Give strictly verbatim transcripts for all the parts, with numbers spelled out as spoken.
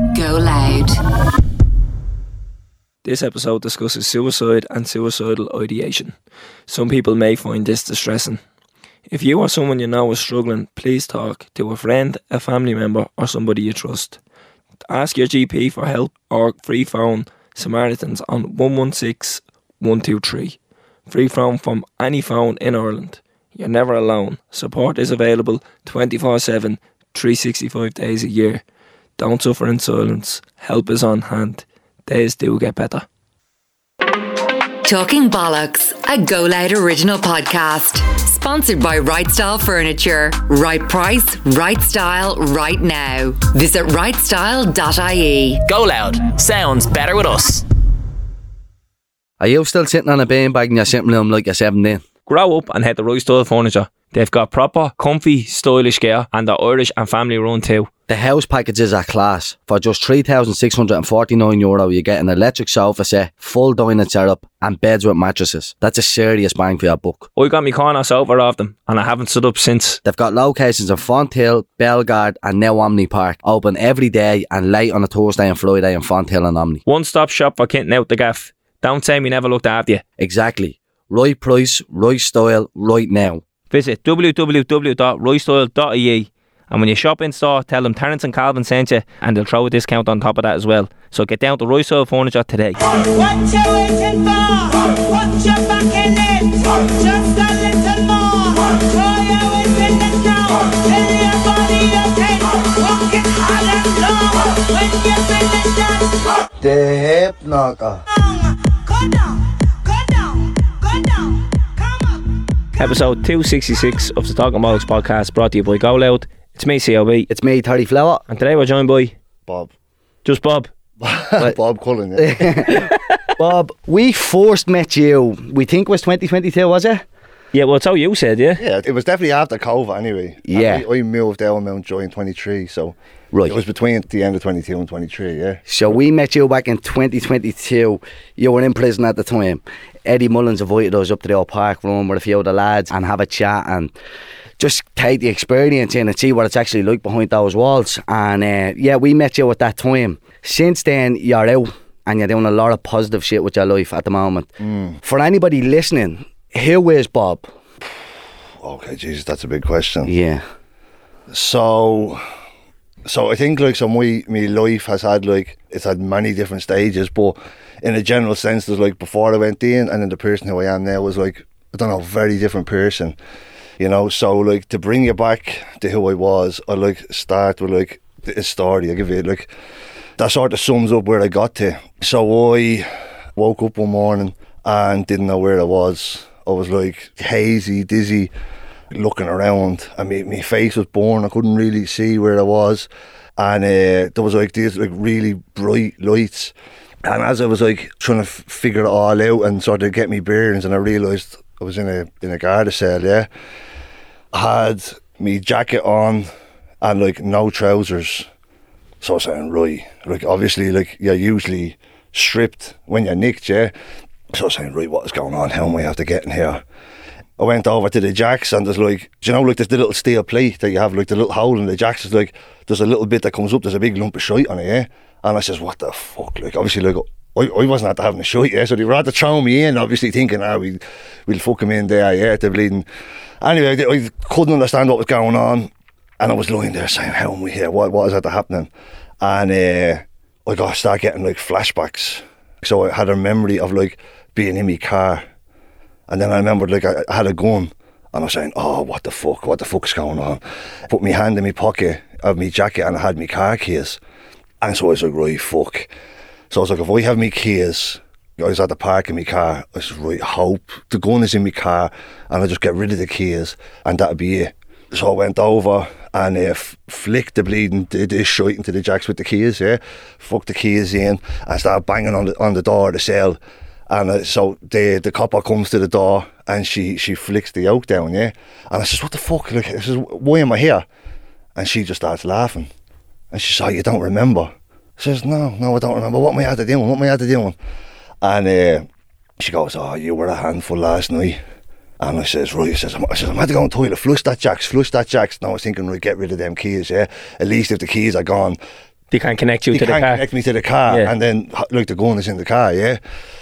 Go Loud. This episode discusses suicide and suicidal ideation. Some people may find this distressing. If you or someone you know is struggling, please talk to a friend, a family member or somebody you trust. Ask your G P for help or free phone Samaritans on one one six, one two three. Free phone from any phone in Ireland. You're never alone. Support is available twenty-four seven, three hundred sixty-five days a year. Don't suffer in silence. Help is on hand. Days do get better. Talking Bollocks, a Go Loud original podcast. Sponsored by Right Style Furniture. Right price, right style, right now. Visit right style dot I E. Go Loud. Sounds better with us. Are you still sitting on a beanbag in your sitting room like you're seventeen? Grow up and head to Right Style Furniture. They've got proper, comfy, stylish gear and they're Irish and family run too. The house packages are class. For just three thousand six hundred forty-nine euro, you get an electric sofa set, full dining setup and beds with mattresses. That's a serious bang for your buck. I got my corner sofa off them and I haven't stood up since. They've got locations in Fonthill, Bellegarde and now Omni Park. Open every day and late on a Thursday and Friday in Fonthill and Omni. One stop shop for kitting out the gaff. Don't say we never looked after you. Exactly. Right price, right style, right now. Visit w w w dot right style dot I E and when you shop in store, tell them Terence and Calvin sent you and they'll throw a discount on top of that as well. So get down to Right Style Furniture today. What you waiting for? Put your back in it. Just a little more. Throw your weight in it now. Tell your body okay. Walk it hard and long. When you finish that, the hip knocker. Go down, go down, go down. Come up. Episode two sixty-six of the Talking Bollocks podcast brought to you by Go Loud. It's me, C O B. It's me, Terry Flower. And today we're joined by... Bob. Just Bob. Bob Cullen, yeah. Bob, we first met you, we think it was twenty twenty-two, was it? Yeah, well, it's how you said, yeah? Yeah, it was definitely after COVID anyway. Yeah. I, I moved out of Mountjoy in twenty-three, so right. It was between the end of twenty-two and twenty-three, yeah. So we met you back in twenty twenty-two. You were in prison at the time. Eddie Mullins invited us up to the old park room with a few of the lads and have a chat and just take the experience in and see what it's actually like behind those walls. And uh, yeah, we met you at that time. Since then, you're out and you're doing a lot of positive shit with your life at the moment. Mm. For anybody listening, who is Bob? Okay, Jesus, that's a big question. Yeah. So, so I think like so my my life has had like it's had many different stages, but in a general sense, there's like before I went in, and then the person who I am now was like I don't know, very different person. You know, so like to bring you back to who I was, I like start with like a story. I give you like that sort of sums up where I got to. So I woke up one morning and didn't know where I was. I was like hazy, dizzy, looking around. I mean, my face was born. I couldn't really see where I was, and uh, there was like these like really bright lights. And as I was like trying to f- figure it all out and sort of get me bearings, and I realised I was in a in a garda cell. Yeah. I had me jacket on and like no trousers. So I was saying, right, like obviously like you're usually stripped when you're nicked, yeah. So I was saying, right, what is going on? How am I have to get in here? I went over to the jacks and there's like, do you know like there's the little steel plate that you have, like the little hole in the jacks, is like there's a little bit that comes up, there's a big lump of shite on it, yeah. And I says, what the fuck? Like obviously like I, I wasn't after having a shite, yeah, so they were had to throw me in, obviously thinking, ah, we, we'll fuck him in there, yeah, they're bleeding. Anyway, I, I couldn't understand what was going on, and I was lying there saying, how am we here, what, what is that happening? And uh, I got start getting like flashbacks. So I had a memory of like being in my car, and then I remembered like I, I had a gun, and I was saying, oh, what the fuck, what the fuck's going on? Put my hand in my pocket of my jacket and I had my car keys, and so I was like, right, fuck. So I was like, if I have my keys, I was at the park in my car, I was right, hope the gun is in my car and I just get rid of the keys and that'd be it. So I went over and uh, f- flicked the bleeding the, the shite into the jacks with the keys, yeah, fucked the keys in and started banging on the on the door of the cell. And uh, so the the copper comes to the door and she she flicks the yoke down, yeah. And I says, what the fuck? Like, I says, why am I here? And she just starts laughing. And she says, oh, you don't remember? I says, no, no, I don't remember. What am I had to doing? What am I had to doing? And uh, she goes, oh, you were a handful last night. And I says, right, I says, I says, I'm had to go in the toilet, flush that jacks, flush that jacks. Now I was thinking, right, get rid of them keys, yeah. At least if the keys are gone, They can't connect you they to the can't car. connect me to the car, Yeah. and then like the gun is in the car, yeah.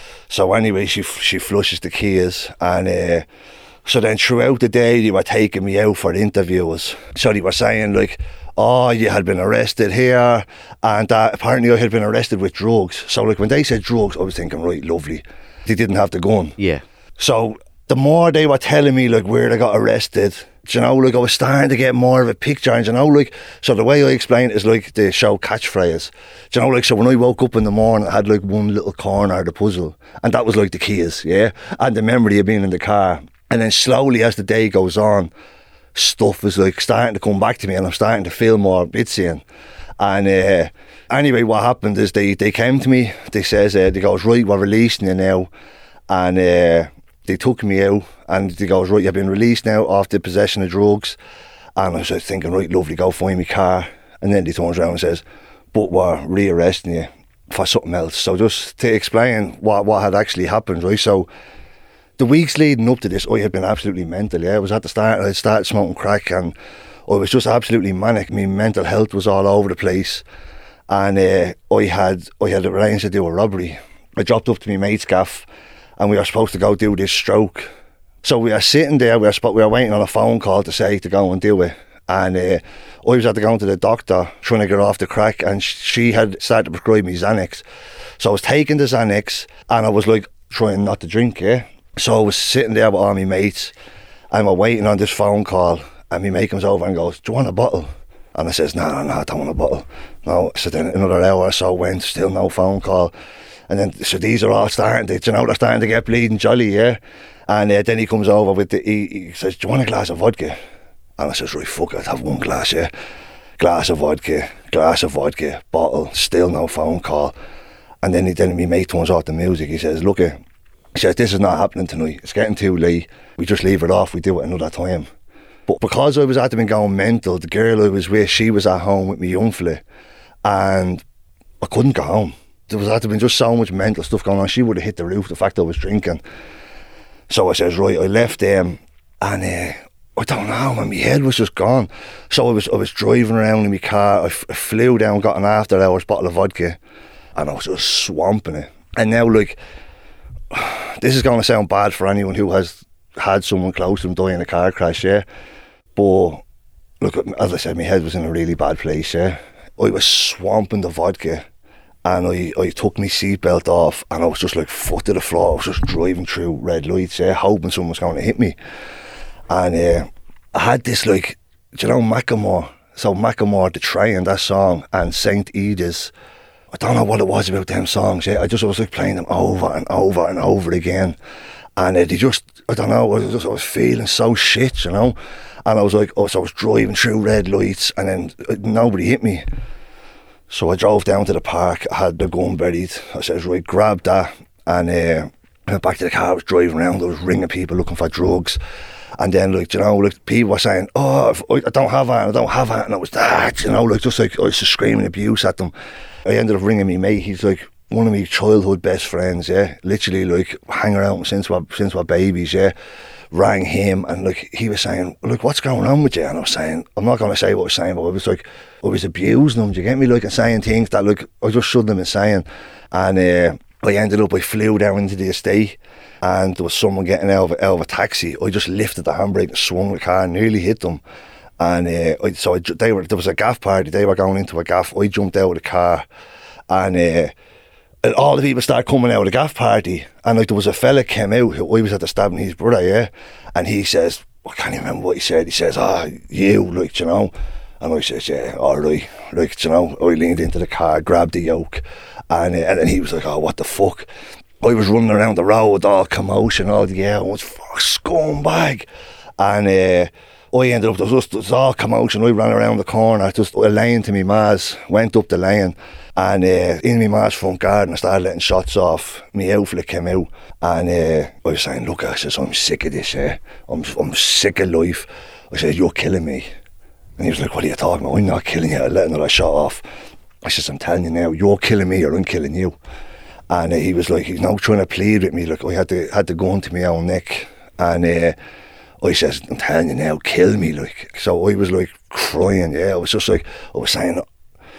So anyway, she she flushes the keys, and uh, so then throughout the day they were taking me out for interviews. So they were saying like, oh, you had been arrested here, and uh, apparently I had been arrested with drugs. So like when they said drugs, I was thinking, right, lovely. They didn't have the gun. Yeah. So the more they were telling me like where they got arrested, do you know, like I was starting to get more of a picture, and you know, like, so the way I explain it is like the show Catchphrase. Do you know, like, so when I woke up in the morning, I had like one little corner of the puzzle, and that was like the keys, yeah, and the memory of being in the car. And then slowly as the day goes on, stuff is like starting to come back to me, and I'm starting to feel more bitsy in. And uh, anyway, what happened is they, they came to me, they says, uh, they goes, right, we're releasing you now, and uh, they took me out, and they goes, right, you've been released now off the possession of drugs. And I was like thinking, right, lovely, go find me car. And then they turns around and says, but we're re-arresting you for something else. So just to explain what, what had actually happened, right, so the weeks leading up to this, I had been absolutely mental, yeah. I was at the start, I had started smoking crack, and I was just absolutely manic. My mental health was all over the place. And uh, I had I had arranged to do a robbery. I dropped up to my mate's gaff, and we were supposed to go do this stroke. So we were sitting there, we were, sp- we were waiting on a phone call to say to go and do it. And uh, I was at to go to the doctor trying to get off the crack, and sh- she had started to prescribe me Xanax. So I was taking the Xanax, and I was like trying not to drink, yeah. So I was sitting there with all my mates, and we're waiting on this phone call, and my mate comes over and goes, do you want a bottle? And I says, no, no, no, I don't want a bottle. No. So then another hour or so went, still no phone call. And then, so these are all starting to, you know, they're starting to get bleeding jolly, yeah. And uh, then he comes over with the, he, he says, do you want a glass of vodka? And I says, right, fuck it, have one glass, yeah. Glass of vodka, glass of vodka, bottle, still no phone call. And then, he, then my mate turns off the music. He says, look, he says, this is not happening tonight. It's getting too late. We just leave it off. We do it another time. But because I was at them going mental, the girl I was with, she was at home with me young fella, and I couldn't go home. There was had to been just so much mental stuff going on. She would have hit the roof, the fact I was drinking. So I says, right, I left them, and uh, I don't know, man, my head was just gone. So I was I was driving around in my car. I, f- I flew down, got an after hours bottle of vodka, and I was just swamping it. And now, like, this is going to sound bad for anyone who has had someone close to them die in a car crash, yeah. But look, as I said, my head was in a really bad place, yeah. I was swamping the vodka, and I, I took my seatbelt off, and I was just like foot to the floor. I was just driving through red lights, yeah, hoping someone was going to hit me. And uh, I had this, like, do you know Macklemore? So Macklemore, The Train, that song, and Saint Edith's. I don't know what it was about them songs, yeah. I just was like playing them over and over and over again. And uh, they just, I don't know, I was, just, I was feeling so shit, you know. And I was like, oh, so I was driving through red lights, and then uh, nobody hit me. So I drove down to the park, I had the gun buried. I said, right, grab that. And uh, I went back to the car, I was driving around, I was ringing people looking for drugs. And then, like, you know, like, people were saying, oh, I don't have that, I don't have that. And I was that, you know, like, just like, I was just screaming abuse at them. I ended up ringing me mate, he's like one of my childhood best friends, yeah. Literally, like, hang around since we're, since we're babies, yeah. Rang him, and like he was saying, look, what's going on with you? And I was saying, I'm not going to say what I was saying, but I was like, I was abusing him, do you get me? Like, and saying things that, like, I just shouldn't have been saying. And uh, I ended up, I flew down into the estate, and there was someone getting out of, out of a taxi. I just lifted the handbrake and swung the car and nearly hit them. And uh, I, so I, they were, there was a gaff party, they were going into a gaff. I jumped out of the car, and uh, and all the people started coming out of the gaff party, and like there was a fella came out who I was at the stabbing his brother, yeah, and he says, I can't even remember what he said. He says, ah, oh, you, like, you know, and I says, yeah, all right, like, you know. I leaned into the car, grabbed the yoke, and uh, and then he was like, oh, what the fuck? I was running around the road, all commotion, all the air, I was fuck scumbag, and uh, I ended up, there was, just, there was all commotion. I ran around the corner, just a lane to me ma's, went up the lane, and uh, in my ma's front garden I started letting shots off. My outfit came out, and uh, I was saying, look, I says, I'm sick of this, yeah. I'm, I'm sick of life. I said, you're killing me. And he was like, what are you talking about? I'm not killing you. I let another shot off. I says, I'm telling you now, you're killing me or I'm killing you. And uh, he was like, he's now trying to plead with me. Like, I had to, had to go into my own neck. And uh, I says, I'm telling you now, kill me. Like, so I was like crying, yeah. I was just like, I was saying,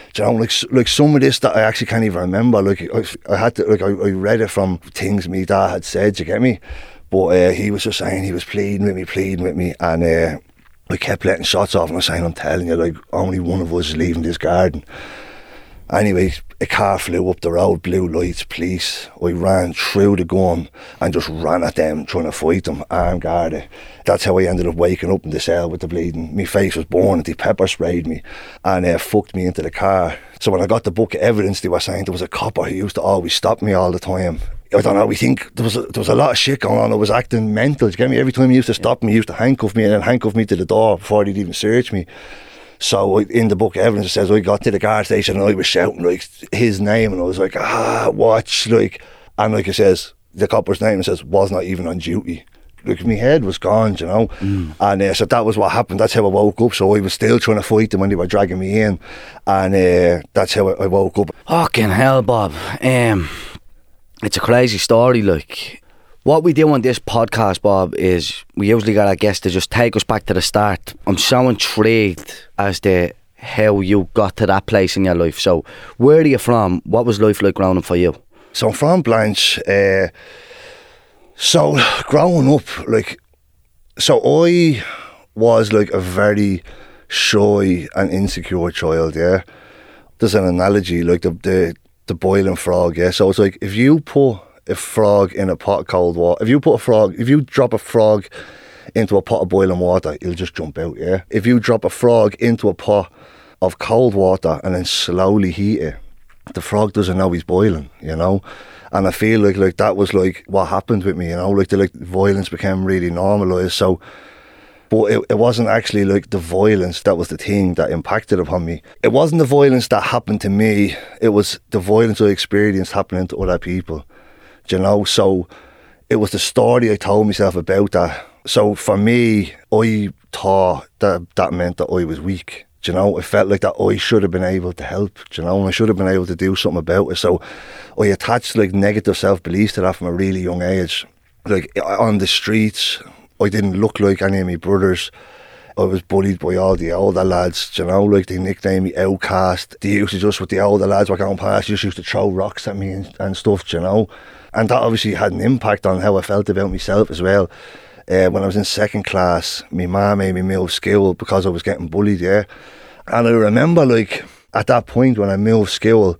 Do you know, like like some of this that I actually can't even remember. Like I, I had to, like I, I read it from things me dad had said. You get me? But uh, he was just saying he was pleading with me, pleading with me, and uh, I kept letting shots off, and I was saying, I'm telling you, like only one of us is leaving this garden. Anyway, a car flew up the road, blue lights, police. I ran through the gun and just ran at them, trying to fight them, armed guarded. That's how I ended up waking up in the cell with the bleeding. My face was burning, they pepper sprayed me and uh, fucked me into the car. So when I got the book of evidence, they were saying there was a copper who used to always stop me all the time. I don't know, we think there was a, there was a lot of shit going on. I was acting mental, do you get me? Every time he used to stop me, he used to handcuff me and then handcuff me to the door before they'd even search me. So in the book of evidence it says I got to the guard station and I was shouting like his name and I was like, ah, watch, like, and like it says, the copper's name, it says, was not even on duty. Like my head was gone, you know, mm. and uh, so that was what happened. That's how I woke up. So I was still trying to fight them when they were dragging me in, and uh, that's how I, I woke up. Fucking hell, Bob. Um, it's a crazy story, like. What we do on this podcast, Bob, is we usually get our guests to just take us back to the start. I'm so intrigued as to how you got to that place in your life. So, where are you from? What was life like growing up for you? So, I'm from Blanche. Uh, so, growing up, like, so I was like a very shy and insecure child, yeah. There's an analogy, like the, the, the boiling frog, yeah. So, it's like, if you put a frog in a pot of cold water. If you put a frog, if you drop a frog into a pot of boiling water, he'll just jump out, yeah? If you drop a frog into a pot of cold water and then slowly heat it, the frog doesn't know he's boiling, you know? And I feel like like that was like what happened with me, you know? Like the like violence became really normalised, so... But it, it wasn't actually like the violence that was the thing that impacted upon me. It wasn't the violence that happened to me, it was the violence I experienced happening to other people. You know, so it was the story I told myself about that. So for me, I thought that that meant that I was weak. You know, it felt like that I should have been able to help. You know, and I should have been able to do something about it. So I attached like negative self-belief to that from a really young age. Like on the streets, I didn't look like any of my brothers. I was bullied by all the older lads, you know, like they nicknamed me Outcast. They used to just, with the older lads were going past, just used to throw rocks at me and, and stuff, you know. And that obviously had an impact on how I felt about myself as well. Uh, when I was in second class, my mum made me move school because I was getting bullied, yeah. And I remember, like, at that point when I moved school,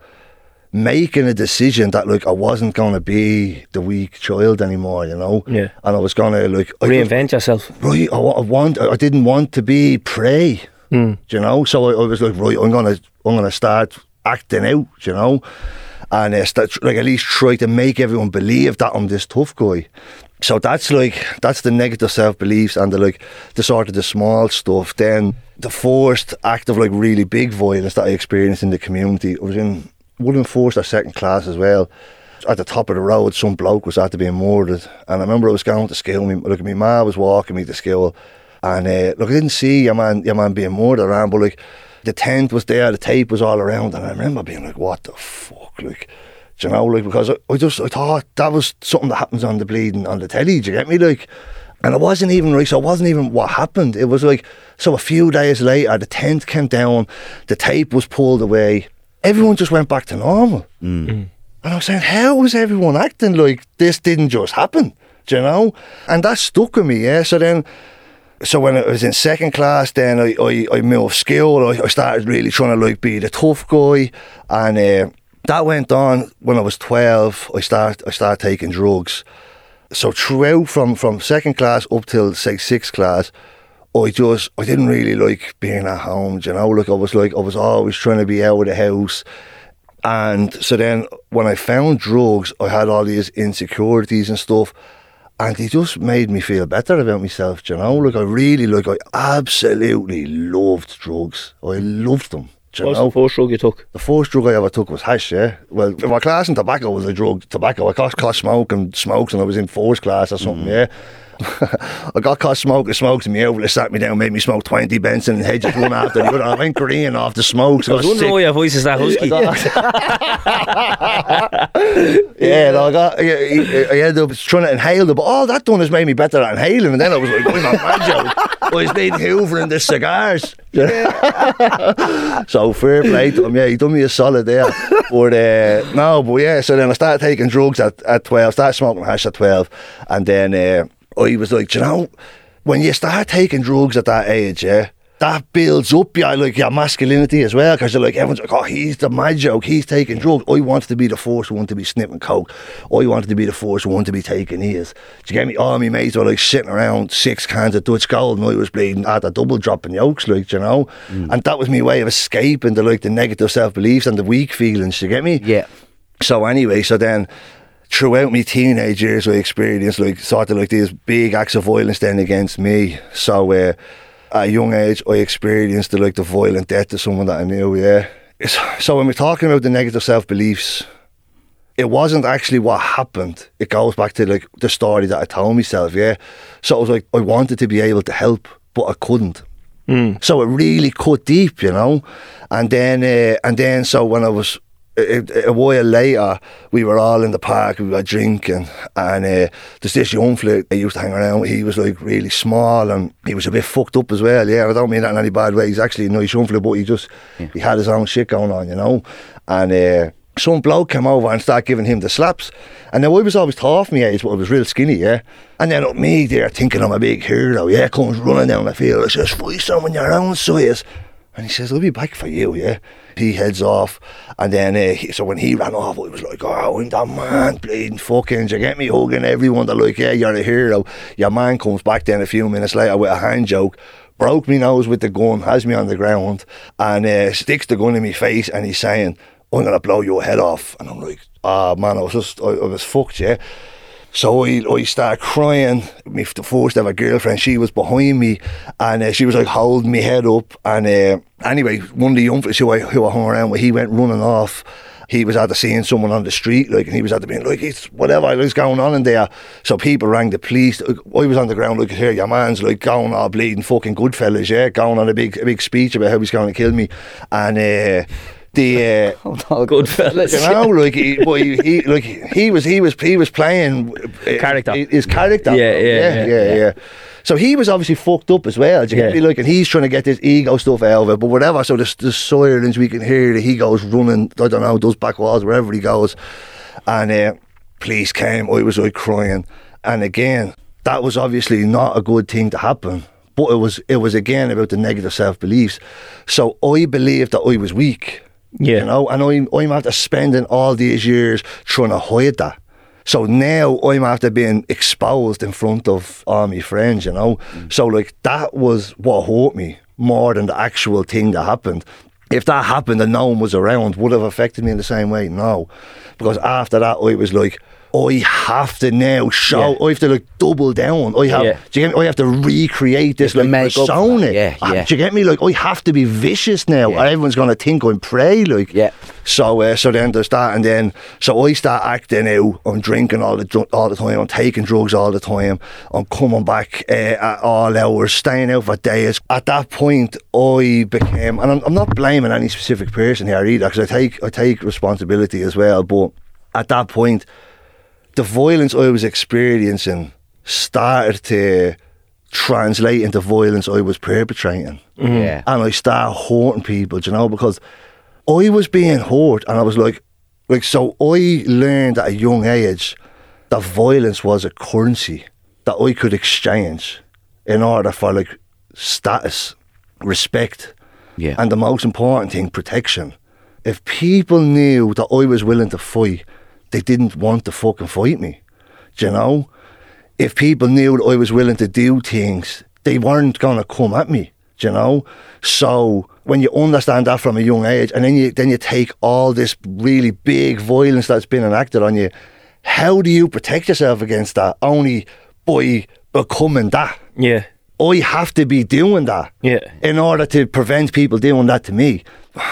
making a decision that, like, I wasn't going to be the weak child anymore, you know. Yeah. And I was going to, like... Reinvent just, yourself. Right, I, I, want, I didn't want to be prey, mm. you know. So I, I was like, right, I'm going to I'm gonna start acting out, you know. And uh, start, like at least try to make everyone believe that I'm this tough guy. So that's like, that's the negative self-beliefs and the like, the sort of the small stuff. Then the first act of like really big violence that I experienced in the community, I was in, one in first or second class as well. At the top of the road, some bloke was after being murdered. And I remember I was going to school, me, look, my ma was walking me to school. And uh, look, I didn't see your man, your man being murdered around, but like, the tent was there, the tape was all around, and I remember being like, what the fuck, like, do you know, like, because I, I just, I thought that was something that happens on the bleeding, on the telly, do you get me, like, and it wasn't even, like, so it wasn't even what happened, it was like, so a few days later, the tent came down, the tape was pulled away, everyone just went back to normal, mm. and I was saying, how was everyone acting like this didn't just happen, do you know, and that stuck with me, yeah, so then, So when I was in second class, then I, I, I moved school. I, I started really trying to like be the tough guy, and uh, that went on. When I was twelve, I start I started taking drugs. So throughout from, from second class up till say sixth class, I just I didn't really like being at home. You know, like I was like I was always trying to be out of the house. And so then when I found drugs, I had all these insecurities and stuff. And they just made me feel better about myself, you know? Like, I really, like, I absolutely loved drugs. I loved them, you What's know? the first drug you took? The first drug I ever took was hash, yeah. Well, my class in tobacco was a drug. Tobacco, I got, got smoke and smokes and I was in first class or something, mm. yeah. I got caught smoking smokes and my outlet sat me down, made me smoke twenty Benson and hedges one after the other. I went green off the smokes. I was wondering why your voice is that husky. Yeah, no, I got. I, I ended up trying to inhale them, but all that done has made me better at inhaling. And then I was like, "I'm not mad, Joe." I was need hoovering the cigars. So fair play to him. Yeah, he done me a solid there. But uh, no, but yeah. So then I started taking drugs at at twelve. Started smoking hash at twelve, and then uh, I was like, you know, when you start taking drugs at that age, yeah. That builds up your, like, your masculinity as well, because you're like, everyone's like, oh, he's the mad joke, he's taking drugs. I wanted to be the first one to be sniffing coke. I wanted to be the first one to be taking ears. Do you get me? All my mates were like sitting around six cans of Dutch Gold and I was bleeding at a double dropping yolks, like, you know? Mm. And that was my way of escaping the, like, the negative self-beliefs and the weak feelings, do you get me? Yeah. So anyway, so then throughout my teenage years I experienced like sort of like these big acts of violence then against me. So uh at a young age, I experienced the, like the violent death of someone that I knew, yeah. It's, so when we're talking about the negative self-beliefs, it wasn't actually what happened. It goes back to like the story that I told myself, yeah. So it was like, I wanted to be able to help, but I couldn't. Mm. So it really cut deep, you know. And then, uh, and then, so when I was, A, a while later, we were all in the park, we were drinking, and uh, there's this young fella I used to hang around with. He was like really small and he was a bit fucked up as well. Yeah, I don't mean that in any bad way. He's actually a nice young fella, but he just yeah. he had his own shit going on, you know. And uh, some bloke came over and started giving him the slaps. And now I was always tall for my age, but I was real skinny, yeah. And then up me there thinking I'm a big hero, yeah, comes running down the field. I says, fight someone your own size. And he says, I'll be back for you, yeah. He heads off, and then uh, he, so when he ran off, I was like, oh, I'm that man, bleeding fucking, you get me, hugging everyone. They're like, yeah, you're a hero. Your man comes back then a few minutes later with a hand joke, broke me nose with the gun, has me on the ground, and uh, sticks the gun in my face, and he's saying, I'm going to blow your head off. And I'm like, ah, oh, man, I was just, I, I was fucked, yeah. So I, I started crying. My the first ever girlfriend, she was behind me, and uh, she was like holding me head up. And uh, anyway, one of the young fellas who I, who I hung around with, he went running off. He was after seeing someone on the street, like, and he was after being like, it's whatever is going on in there. So people rang the police. I was on the ground, like, here, your man's like going all bleeding, fucking Goodfellas, yeah, going on a big, a big speech about how he's going to kill me, and. Uh, The uh, oh, good fellas, you know, like he, boy, he, like he was, he was, he was playing character, his character. Yeah, yeah, yeah, yeah, yeah. yeah. So he was obviously fucked up as well. Do you get me? Like, and he's trying to get this ego stuff out of it, but whatever. So the the sirens we can hear that he goes running. I don't know, does back walls wherever he goes, and uh, police came. I was like crying, and again, that was obviously not a good thing to happen. But it was, it was again about the negative self beliefs. So I believed that I was weak. Yeah. You know, and I'm, I'm after spending all these years trying to hide that. So now I'm after being exposed in front of all my friends, you know. Mm. So, like, that was what hurt me more than the actual thing that happened. If that happened and no one was around, would it have affected me in the same way? No. Because after that, I was like, I have to now show, yeah. I have to like double down. I have, yeah. do you get me? I have to recreate this like persona. Yeah, yeah. Do you get me? Like, I have to be vicious now. Yeah. Everyone's going to think I'm prey. Like, yeah. So, uh, so then there's that, and then so I start acting out. I'm drinking all the all the time. I'm taking drugs all the time. I'm coming back uh, at all hours, staying out for days. At that point, I became, and I'm, I'm not blaming any specific person here either, because I take I take responsibility as well. But at that point, the violence I was experiencing started to translate into violence I was perpetrating. Mm-hmm. Yeah. And I started hurting people, you know, because I was being hurt, and I was like, like, so I learned at a young age that violence was a currency that I could exchange in order for, like, status, respect, yeah. and the most important thing, protection. If people knew that I was willing to fight, they didn't want to fucking fight me, do you know? If people knew that I was willing to do things, they weren't going to come at me, do you know? So when you understand that from a young age, and then you then you take all this really big violence that's been enacted on you, how do you protect yourself against that? Only by becoming that. Yeah. I have to be doing that yeah. in order to prevent people doing that to me.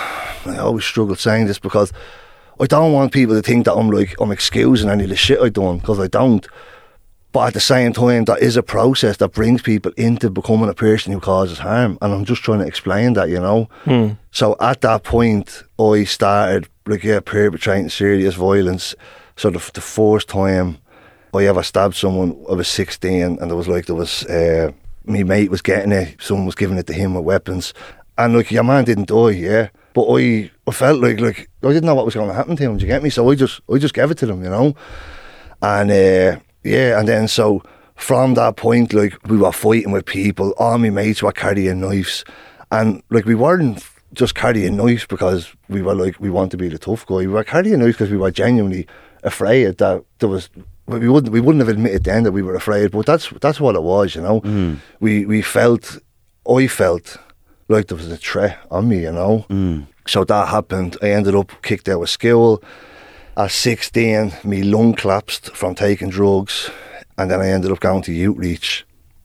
I always struggle saying this because I don't want people to think that I'm like I'm excusing any of the shit I done, because I don't. But at the same time, that is a process that brings people into becoming a person who causes harm. And I'm just trying to explain that, you know. Hmm. So at that point, I started, like, yeah, perpetrating serious violence. So the, the first time I ever stabbed someone, I was sixteen, and there was like, there was, uh, my mate was getting it, someone was giving it to him with weapons. And like, your man didn't die, yeah. But I, I felt like, like, I didn't know what was going to happen to him, do you get me? So I just, I just gave it to them, you know. And, uh, yeah, and then so from that point, like, we were fighting with people. All my mates were carrying knives. And, like, we weren't just carrying knives because we were, like, we want to be the tough guy. We were carrying knives because we were genuinely afraid that there was... We wouldn't, we wouldn't have admitted then that we were afraid, but that's that's what it was, you know. Mm. We we felt... I felt like there was a threat on me, you know. Mm. So that happened. I ended up kicked out of school. At sixteen, my lung collapsed from taking drugs, and then I ended up going to Outreach.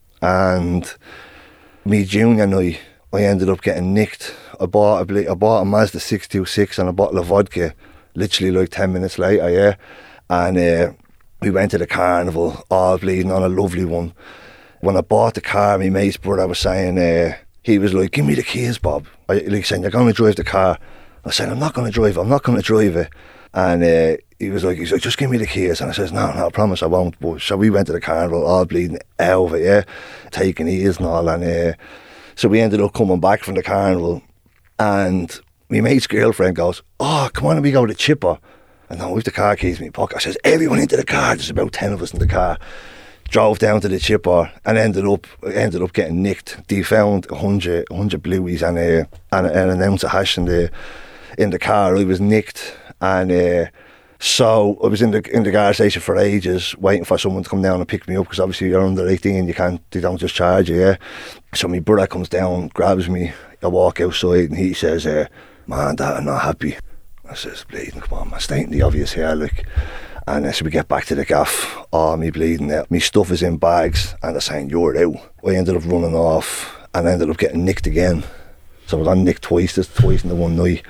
And me junior night, I ended up getting nicked. I bought a, ble- I bought a Mazda six two six and a bottle of vodka, literally like ten minutes later, yeah. And uh, we went to the carnival, all bleeding on a lovely one. When I bought the car, my mate's brother was saying, uh, he was like, give me the keys, Bob. I, like saying, you're going to drive the car. I said, I'm not going to drive it, I'm not going to drive it. And uh, he was like, he's like, just give me the keys. And I says, no, no, I promise I won't. But so we went to the carnival, all bleeding out of it, yeah, taking ease and all. And uh, so we ended up coming back from the carnival, and my mate's girlfriend goes, oh, come on, and we go to Chipper. And then with the car keys in my pocket, I says, everyone into the car. There's about ten of us in the car. Drove down to the Chipper and ended up ended up getting nicked. They found a hundred, a hundred blueies and, uh, and, and an ounce of hash in the, in the car. I was nicked. And uh, so I was in the in the gas station for ages, waiting for someone to come down and pick me up, because obviously you're under eighteen, you can't, they don't just charge you, yeah. So my brother comes down, grabs me, I walk outside, and he says, uh, man, Dad, I'm not happy. I says, bleeding, come on, man, stating the obvious here, like. And uh, so we get back to the gaff, oh, me bleeding out, me stuff is in bags, and they're saying, you're out. I ended up running off, and ended up getting nicked again. So I got nicked twice, this twice in the one night.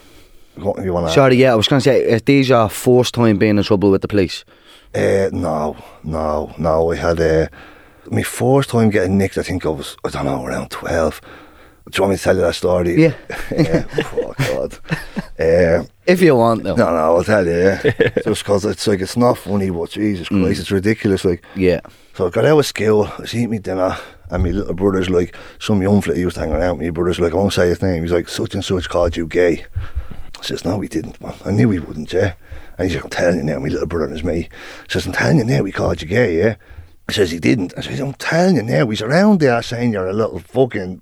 You wanna... Sorry, yeah, I was going to say, is these your first time being in trouble with the police? Uh, no, no, no. I had uh, my first time getting nicked, I think I was, I don't know, around twelve. Do you want me to tell you that story? Yeah. uh, oh, God. Uh, if you want, though. No, no, I'll tell you, yeah. Just because it's like, it's not funny, but Jesus Christ, mm. it's ridiculous. Like, yeah. So I got out of school, I was eating me dinner, and my little brother's like, some young fella he was hanging around with me, brother's like, I won't say his name, he's like, such and such called you gay. I says, no, he didn't, man. I knew he wouldn't, yeah. And he's like, I'm telling you now, my little brother is me. He says, I'm telling you now, he called you gay, yeah. I says, he didn't. I says, I'm telling you now, he's around there saying you're a little fucking...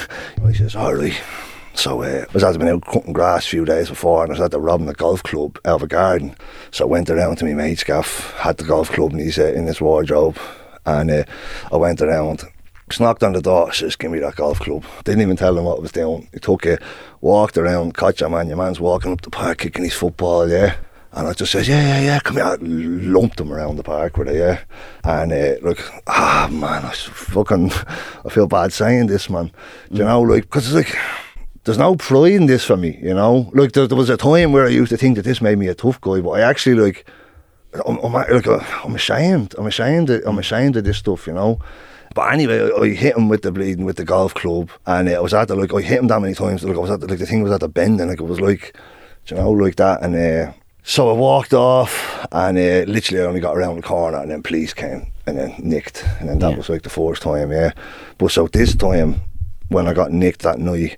He says, all right. So uh, I was had been out cutting grass a few days before, and I was at the robbing a golf club out of a garden. So I went around to my mate's gaff, had the golf club in his, uh, in his wardrobe, and uh, I went around. Knocked on the door, says, give me that golf club. Didn't even tell him what I was doing. He took it, walked around, caught your man, your man's walking up the park, kicking his football, yeah. And I just says, yeah, yeah, yeah, come here. Lumped him around the park with it, yeah. And uh, like, ah, man, I fucking, I feel bad saying this, man. Mm. You know, like, because it's like, there's no pride in this for me, you know. Like, there, there was a time where I used to think that this made me a tough guy, but I actually, like, I'm, I'm, like, I'm ashamed. I'm ashamed of, I'm ashamed of this stuff, you know. But anyway, I, I hit him with the bleeding, with the golf club, and uh, I was at the, like, I hit him that many times, like, I was at the, like, the thing was at the bend, and like, it was like, you know, like that, and uh, so I walked off, and uh, literally I only got around the corner, and then police came, and then nicked, and then that yeah. was like the first time, yeah. But so this time, when I got nicked that night,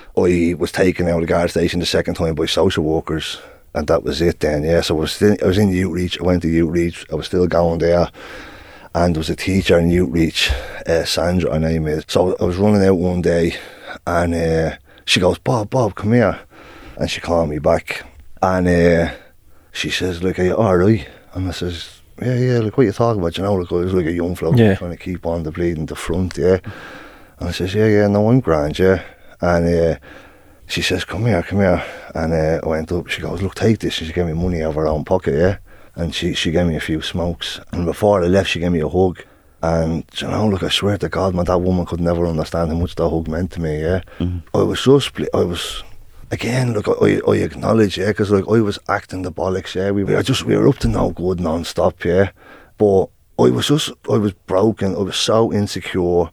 I was taken out of the guard station the second time by social workers, and that was it then, yeah. So I was, still, I was in Outreach, I went to Outreach, I was still going there. And there was a teacher in Outreach, uh, Sandra, her name is. So I was running out one day, and uh, she goes, Bob, Bob, come here. And she called me back. And uh, she says, like, are you all right? And I says, yeah, yeah, like, what are you talking about? You know, like, I was like a young fella yeah. trying to keep on the bleeding the front, yeah. And I says, yeah, yeah, no, I'm grand, yeah. And uh, she says, come here, come here. And uh, I went up, she goes, look, take this. And she gave me money out of her own pocket, yeah. And she, she gave me a few smokes. And before I left, she gave me a hug. And, you know, look, I swear to God, man, that woman could never understand how much that hug meant to me, yeah. Mm-hmm. I was just, I was, again, look, I, I acknowledge, yeah, because, like, I was acting the bollocks, yeah. We were just, we were up to no good non-stop, yeah. But I was just, I was broken. I was so insecure.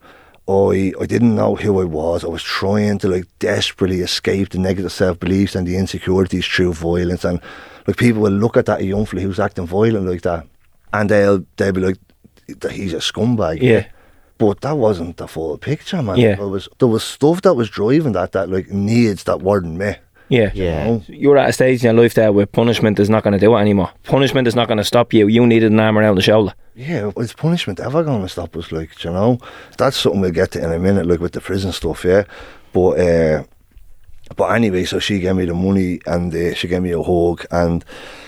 I I didn't know who I was. I was trying to like desperately escape the negative self-beliefs and the insecurities through violence. And like people will look at that young fella who's acting violent like that, and they'll they'll be like, he's a scumbag. Yeah. But that wasn't the full picture, man. Yeah. There was there was stuff that was driving that that like needs that weren't met. Yeah. Yeah. know? You're at a stage in your life there where punishment is not going to do it anymore. Punishment is not going to stop you. You needed an arm around the shoulder. Yeah, is punishment ever going to stop us? Like, you know, that's something we'll get to in a minute, like with the prison stuff, yeah. But uh, but anyway, so she gave me the money and uh, she gave me a hug, and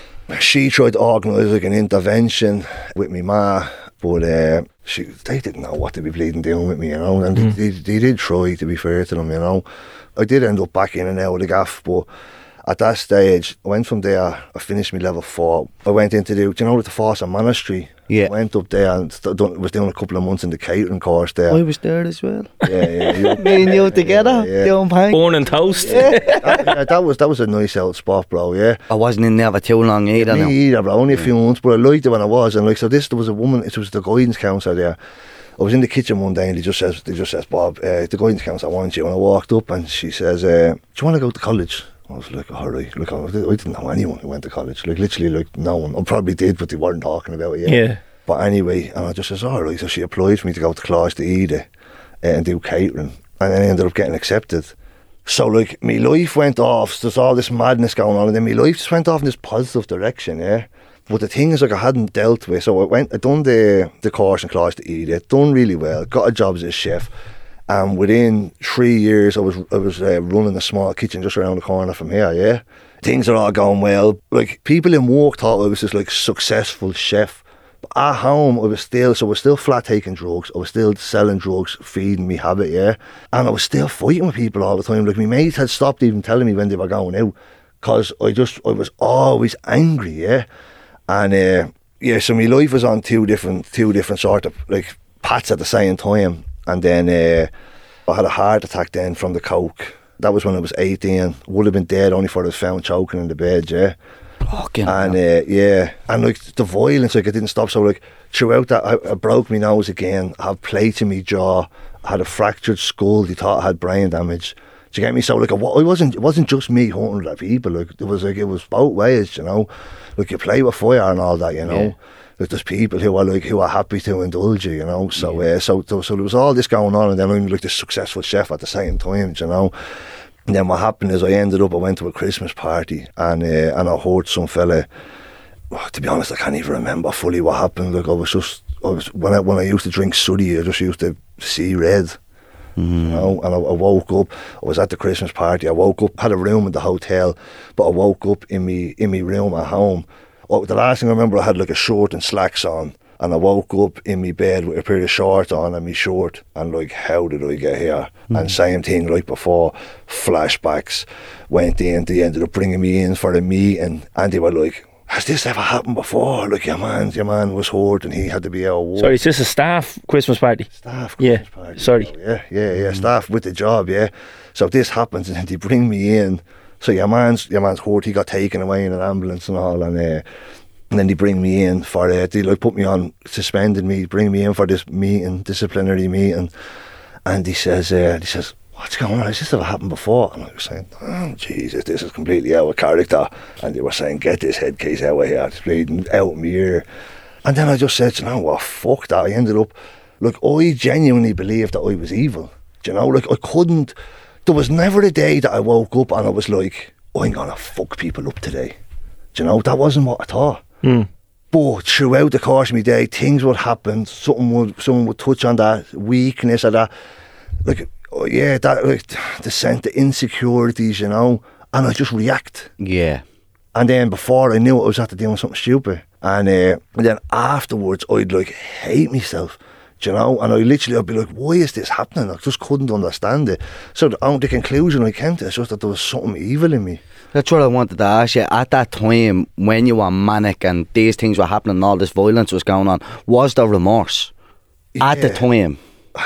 she tried to organise like an intervention with me ma, but uh, she they didn't know what to be bleeding doing with me, you know, and mm. they, they did try, to be fair to them, you know. I did end up back in and out of the gaff, but at that stage, I went from there, I finished my level four. I went into the, do you know, the Forster Monastery? Yeah. I went up there and st- done, was doing a couple of months in the catering course there. I was there as well. Yeah, yeah, yeah. Me and you together, Yeah, yeah. doing pint. Born and toast. that, yeah, that was that was a nice old spot, bro, yeah. I wasn't in there for too long either. Me now. either, bro, only a few months, but I liked it when I was. And like, so this, there was a woman, it was the guidance counsellor there. I was in the kitchen one day and he just says, they just says, Bob, uh, the guidance counsellor wants you. And I walked up and she says, uh, do you want to go to college? I was like, all right. Look, I didn't know anyone who went to college. Like, literally, like, no one. I probably did, but they weren't talking about it yet. Yeah. But anyway, and I just says, all right. So she applied for me to go to Class to Ida uh, and do catering. And then I ended up getting accepted. So, like, my life went off. There's all this madness going on. And then my life just went off in this positive direction, yeah. But the thing is, like, I hadn't dealt with. So I went, I done the, the course in Class to Ida. Done really well. Got a job as a chef. And within three years, I was I was uh, running a small kitchen just around the corner from here, yeah. Things are all going well. Like, people in work thought I was this, like, successful chef. But at home, I was still, so I was still flat taking drugs. I was still selling drugs, feeding me habit, yeah. And I was still fighting with people all the time. Like, my mates had stopped even telling me when they were going out. Because I just, I was always angry, yeah. And, uh, yeah, so my life was on two different, two different sort of, like, paths at the same time. And then uh, I had a heart attack then from the coke. That was when I was eighteen. Would have been dead only for I was found choking in the bed, yeah. Fucking and uh, yeah, and like the violence, like it didn't stop. So like throughout that, I, I broke my nose again. I had plates in my jaw. I had a fractured skull. They thought I had brain damage. Do you get me? So like, I wasn't. It wasn't just me hunting at people. Like it was like it was both ways, you know. Like you play with fire and all that, you know. Yeah. Like there's people who are like who are happy to indulge you, you know. So yeah. uh, so, so so there was all this going on, and then I'm like this successful chef at the same time, you know. And then what happened is I ended up I went to a Christmas party and uh, and I heard some fella. Oh, to be honest, I can't even remember fully what happened. Like I was just I was when I when I used to drink sooty, I just used to see red. Mm. You know, and I, I woke up. I was at the Christmas party. I woke up, had a room in the hotel, but I woke up in me in me room at home. Oh, the last thing I remember, I had like a short and slacks on, and I woke up in my bed with a pair of shorts on and my short, and like, how did I get here? Mm. And same thing right before, flashbacks. Went in, they ended up bringing me in for a meeting, and they were like, has this ever happened before? Like, your man, your man was hurt and he had to be out of work. Sorry, is this a staff Christmas party? Staff Christmas yeah. party. Sorry. You know, yeah, yeah, yeah, mm. staff with the job, yeah. So this happens and they bring me in. So your man's your man's hurt, he got taken away in an ambulance and all, and uh, and then they bring me in for uh, they like put me on, suspended me, bring me in for this meeting, disciplinary meeting, and he says, uh, he says, what's going on? Has this ever happened before? And I was saying, oh Jesus, this is completely out of character. And they were saying, get this head case out of here, it's bleeding out of my ear. And then I just said, you know what, fuck that. I ended up, like, I genuinely believed that I was evil. Do you know, like, I couldn't. There was never a day that I woke up and I was like, I'm gonna fuck people up today. Do you know, that wasn't what I thought. Mm. But throughout the course of my day, things would happen. Something would, someone would touch on that weakness or that, like, oh yeah, that like the sense, the insecurities, you know, and I just react. Yeah. And then before I knew it, I was after doing something stupid, and, uh, and then afterwards, I'd like hate myself. Do you know, and I literally, I'd be like, why is this happening? I just couldn't understand it. So the, the conclusion I came to is just that there was something evil in me. That's what I wanted to ask you. At that time, when you were manic and these things were happening and all this violence was going on, was there remorse? Yeah. At the time?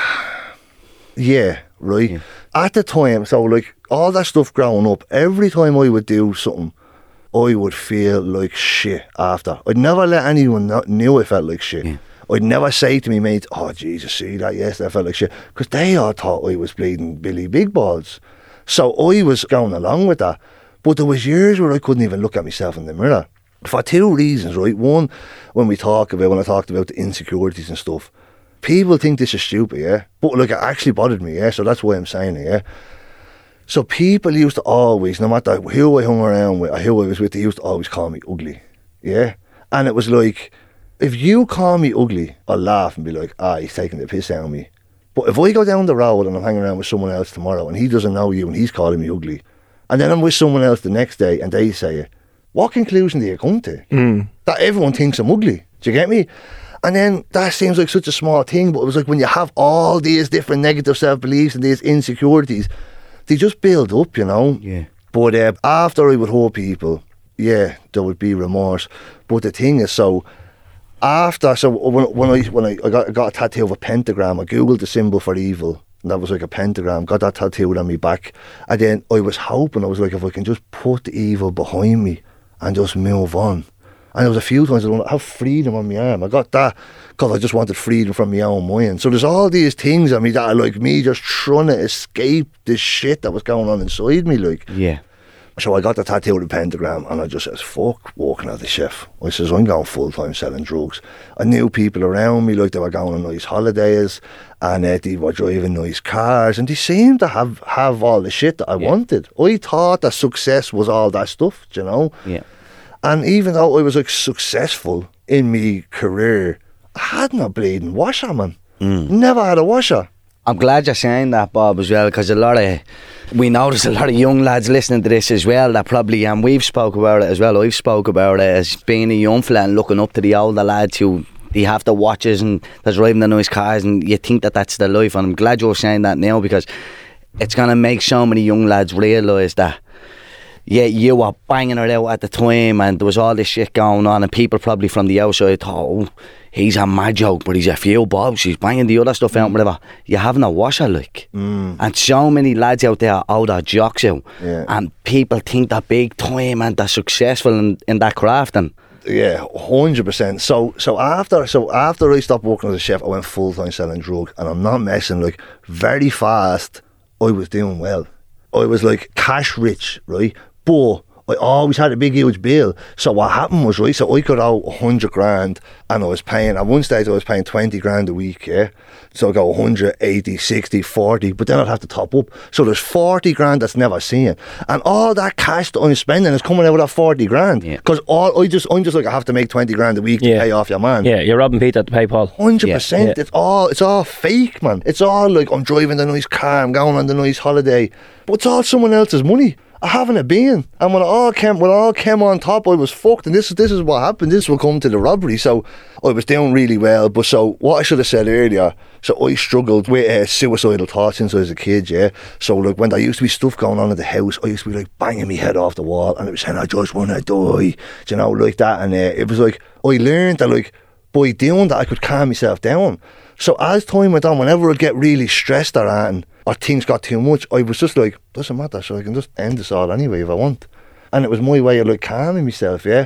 Yeah, right. Yeah. At the time, so like, all that stuff growing up, every time I would do something, I would feel like shit after. I'd never let anyone know, knew I felt like shit. Yeah. I'd never say to me mates, oh Jesus, see that yesterday, I felt like shit, because they all thought I was bleeding Billy Big Balls. So I was going along with that. But there was years where I couldn't even look at myself in the mirror. For two reasons, right? One, when we talk about, when I talked about the insecurities and stuff, people think this is stupid, yeah? But like, it actually bothered me, yeah? So that's why I'm saying it, yeah? So people used to always, no matter who I hung around with or who I was with, they used to always call me ugly, yeah? And it was like, if you call me ugly, I'll laugh and be like, ah, he's taking the piss out of me. But if I go down the road and I'm hanging around with someone else tomorrow and he doesn't know you and he's calling me ugly, and then I'm with someone else the next day and they say it, what conclusion do you come to? Mm. That everyone thinks I'm ugly. Do you get me? And then that seems like such a small thing, but it was like when you have all these different negative self-beliefs and these insecurities, they just build up, you know? Yeah. But uh, after I would hurt people, yeah, there would be remorse. But the thing is, so after, so when, when I when I, I, got, I got a tattoo of a pentagram, I googled the symbol for evil, and that was like a pentagram, got that tattooed on my back. And then I was hoping, I was like, if I can just put the evil behind me and just move on. And there was a few times I don't have freedom on my arm. I got that because I just wanted freedom from my own mind. So there's all these things on me that are like me just trying to escape this shit that was going on inside me, like. Yeah. So I got the tattoo of the pentagram and I just says, fuck walking as a chef. I says, I'm going full time selling drugs. I knew people around me, like they were going on nice holidays and uh, they were driving nice cars and they seemed to have, have all the shit that I Yeah. wanted. I thought that success was all that stuff, do you know? Yeah. And even though I was like successful in my career, I had no bleeding washer, man. Mm. Never had a washer. I'm glad you're saying that, Bob, as well, because a lot of, we notice a lot of young lads listening to this as well that probably, and we've spoke about it as well, I've spoke about it as being a young fella and looking up to the older lads who, they have the watches and they're driving the nice cars and you think that that's their life. And I'm glad you're saying that now because it's going to make so many young lads realise that, yeah, you were banging it out at the time and there was all this shit going on and people probably from the outside thought, oh, he's a mad joke, but he's a few bobs, he's banging the other stuff out and whatever. You having a washer, like. Mm. And so many lads out there out their jocks out. Yeah. And people think they're big time and they're successful in, in that craft. And Yeah, one hundred percent. So so after so after I stopped working as a chef, I went full time selling drugs, and I'm not messing, like, very fast I was doing well. I was like cash rich, right? But I always had a big huge bill. So what happened was, right, so I could owe a hundred grand and I was paying, at one stage I was paying twenty grand a week, yeah? So I go one hundred, eighty, sixty, forty, but then I'd have to top up. So there's forty grand that's never seen. And all that cash that I'm spending is coming out of that forty grand. Yeah. Because all I just, I'm just like, I have to make twenty grand a week to Yeah. pay off your man. Yeah, you're robbing Peter to pay Paul. Hundred percent. Yeah. It's all it's all fake, man. It's all like I'm driving the nice car, I'm going on the nice holiday, but it's all someone else's money. I haven't a been, and when it all came, when it all came on top, I was fucked. And this is this is what happened. This will come to the robbery. So I was doing really well, but so what I should have said earlier. So I struggled with uh, suicidal thoughts since I was a kid. Yeah. So like when there used to be stuff going on at the house, I used to be like banging my head off the wall, and it was saying, "I just want to die," you know, like that. And uh, it was like I learned that like by doing that, I could calm myself down. So as time went on, whenever I'd get really stressed or anything, or things got too much, I was just like, doesn't matter, so I can just end this all anyway if I want. And it was my way of like calming myself, yeah.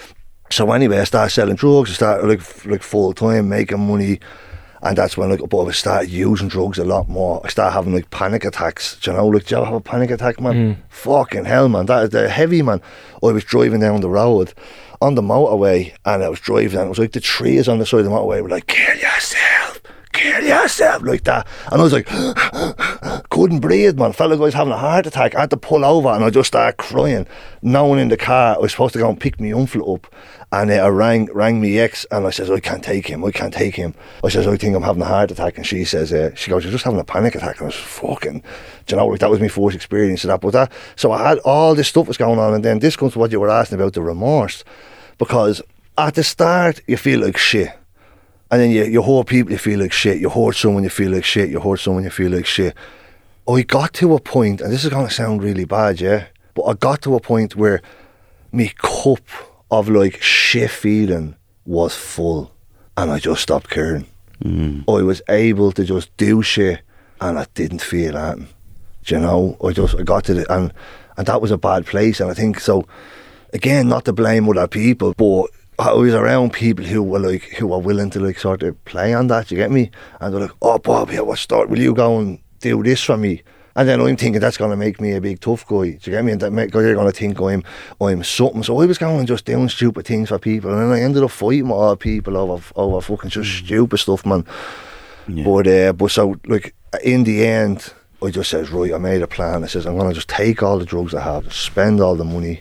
So anyway, I started selling drugs, I started like like full time making money, and that's when like but I started using drugs a lot more. I started having like panic attacks. Do you know, like, do you ever have a panic attack, man? Mm. Fucking hell, man, that is the heavy, man. I was driving down the road on the motorway, and I was driving, and it was like the trees on the side of the motorway were like, kill yourself, kill yourself, like that. And I was like, couldn't breathe, man. Felt like I was having a heart attack. I had to pull over, and I just started crying. No one in the car. I was supposed to go and pick my uncle up, and uh, I rang rang me ex, and I says, I can't take him, I can't take him. I says, I think I'm having a heart attack, and she says, uh, she goes, you're just having a panic attack. And I was fucking, do you know, like that was my first experience of that. But that, so I had all this stuff was going on, and then this comes to what you were asking about, the remorse. Because at the start, you feel like shit. And then you, you hurt people, you feel like shit. You hurt someone, you feel like shit. You hurt someone, you feel like shit. I got to a point, and this is going to sound really bad, yeah? But I got to a point where my cup of like shit feeling was full. And I just stopped caring. Mm. I was able to just do shit, and I didn't feel anything. Do you know? I just, I got to the, and, and that was a bad place. And I think so. Again, not to blame other people, but I was around people who were like, who were willing to like sort of play on that, you get me? And they're like, oh Bob, yeah, what start, will you go and do this for me? And then I'm thinking that's going to make me a big tough guy, do you get me? And that make, they're going to think I'm, I'm something. So I was going and just doing stupid things for people, and then I ended up fighting with all people over, over fucking just mm. stupid stuff, man. Yeah. But, uh, but so, like, in the end, I just says, right, I made a plan. I says, I'm going to just take all the drugs I have, spend all the money,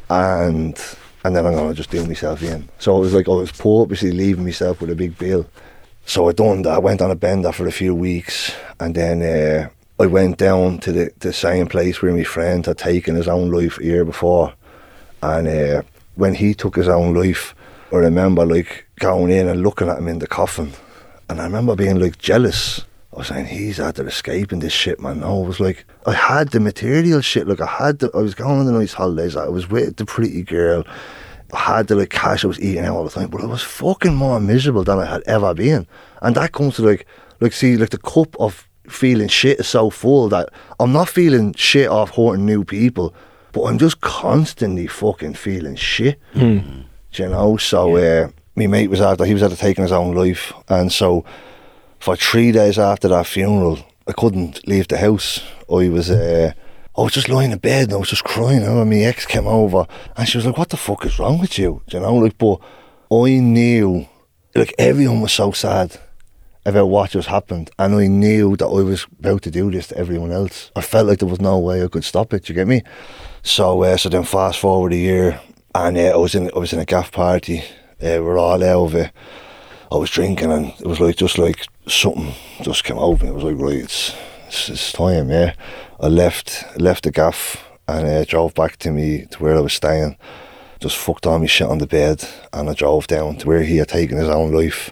and and then I'm going to just do myself in. So it was like I was purposely leaving myself with a big bill. So I done that. I went on a bender for a few weeks, and then uh, I went down to the, the same place where my friend had taken his own life a year before. And uh, when he took his own life, I remember like going in and looking at him in the coffin, and I remember being like jealous. I was saying, he's out there escaping this shit, man. No, I was like, I had the material shit. Like, I had the, I was going on the nice holidays. I was with the pretty girl. I had the, like, cash I was eating out all the time. But I was fucking more miserable than I had ever been. And that comes to, like, like see, like, the cup of feeling shit is so full that I'm not feeling shit off hurting new people, but I'm just constantly fucking feeling shit. Mm. Do you know? So, yeah. uh, my mate was after, he was after taking his own life. And so, for three days after that funeral, I couldn't leave the house. I was uh, I was just lying in bed and I was just crying. You know, and my ex came over and she was like, what the fuck is wrong with you? Do you know, like, but I knew, like, everyone was so sad about what just happened, and I knew that I was about to do this to everyone else. I felt like there was no way I could stop it, you get me? So uh, so then fast forward a year, and uh, I was in I was in a gaff party. Uh, we're all out of it. I was drinking, and it was like just like something just came over me. It was like, right, it's, it's, it's time, yeah. I left left the gaff and uh, drove back to me to where I was staying. Just fucked all my shit on the bed, and I drove down to where he had taken his own life.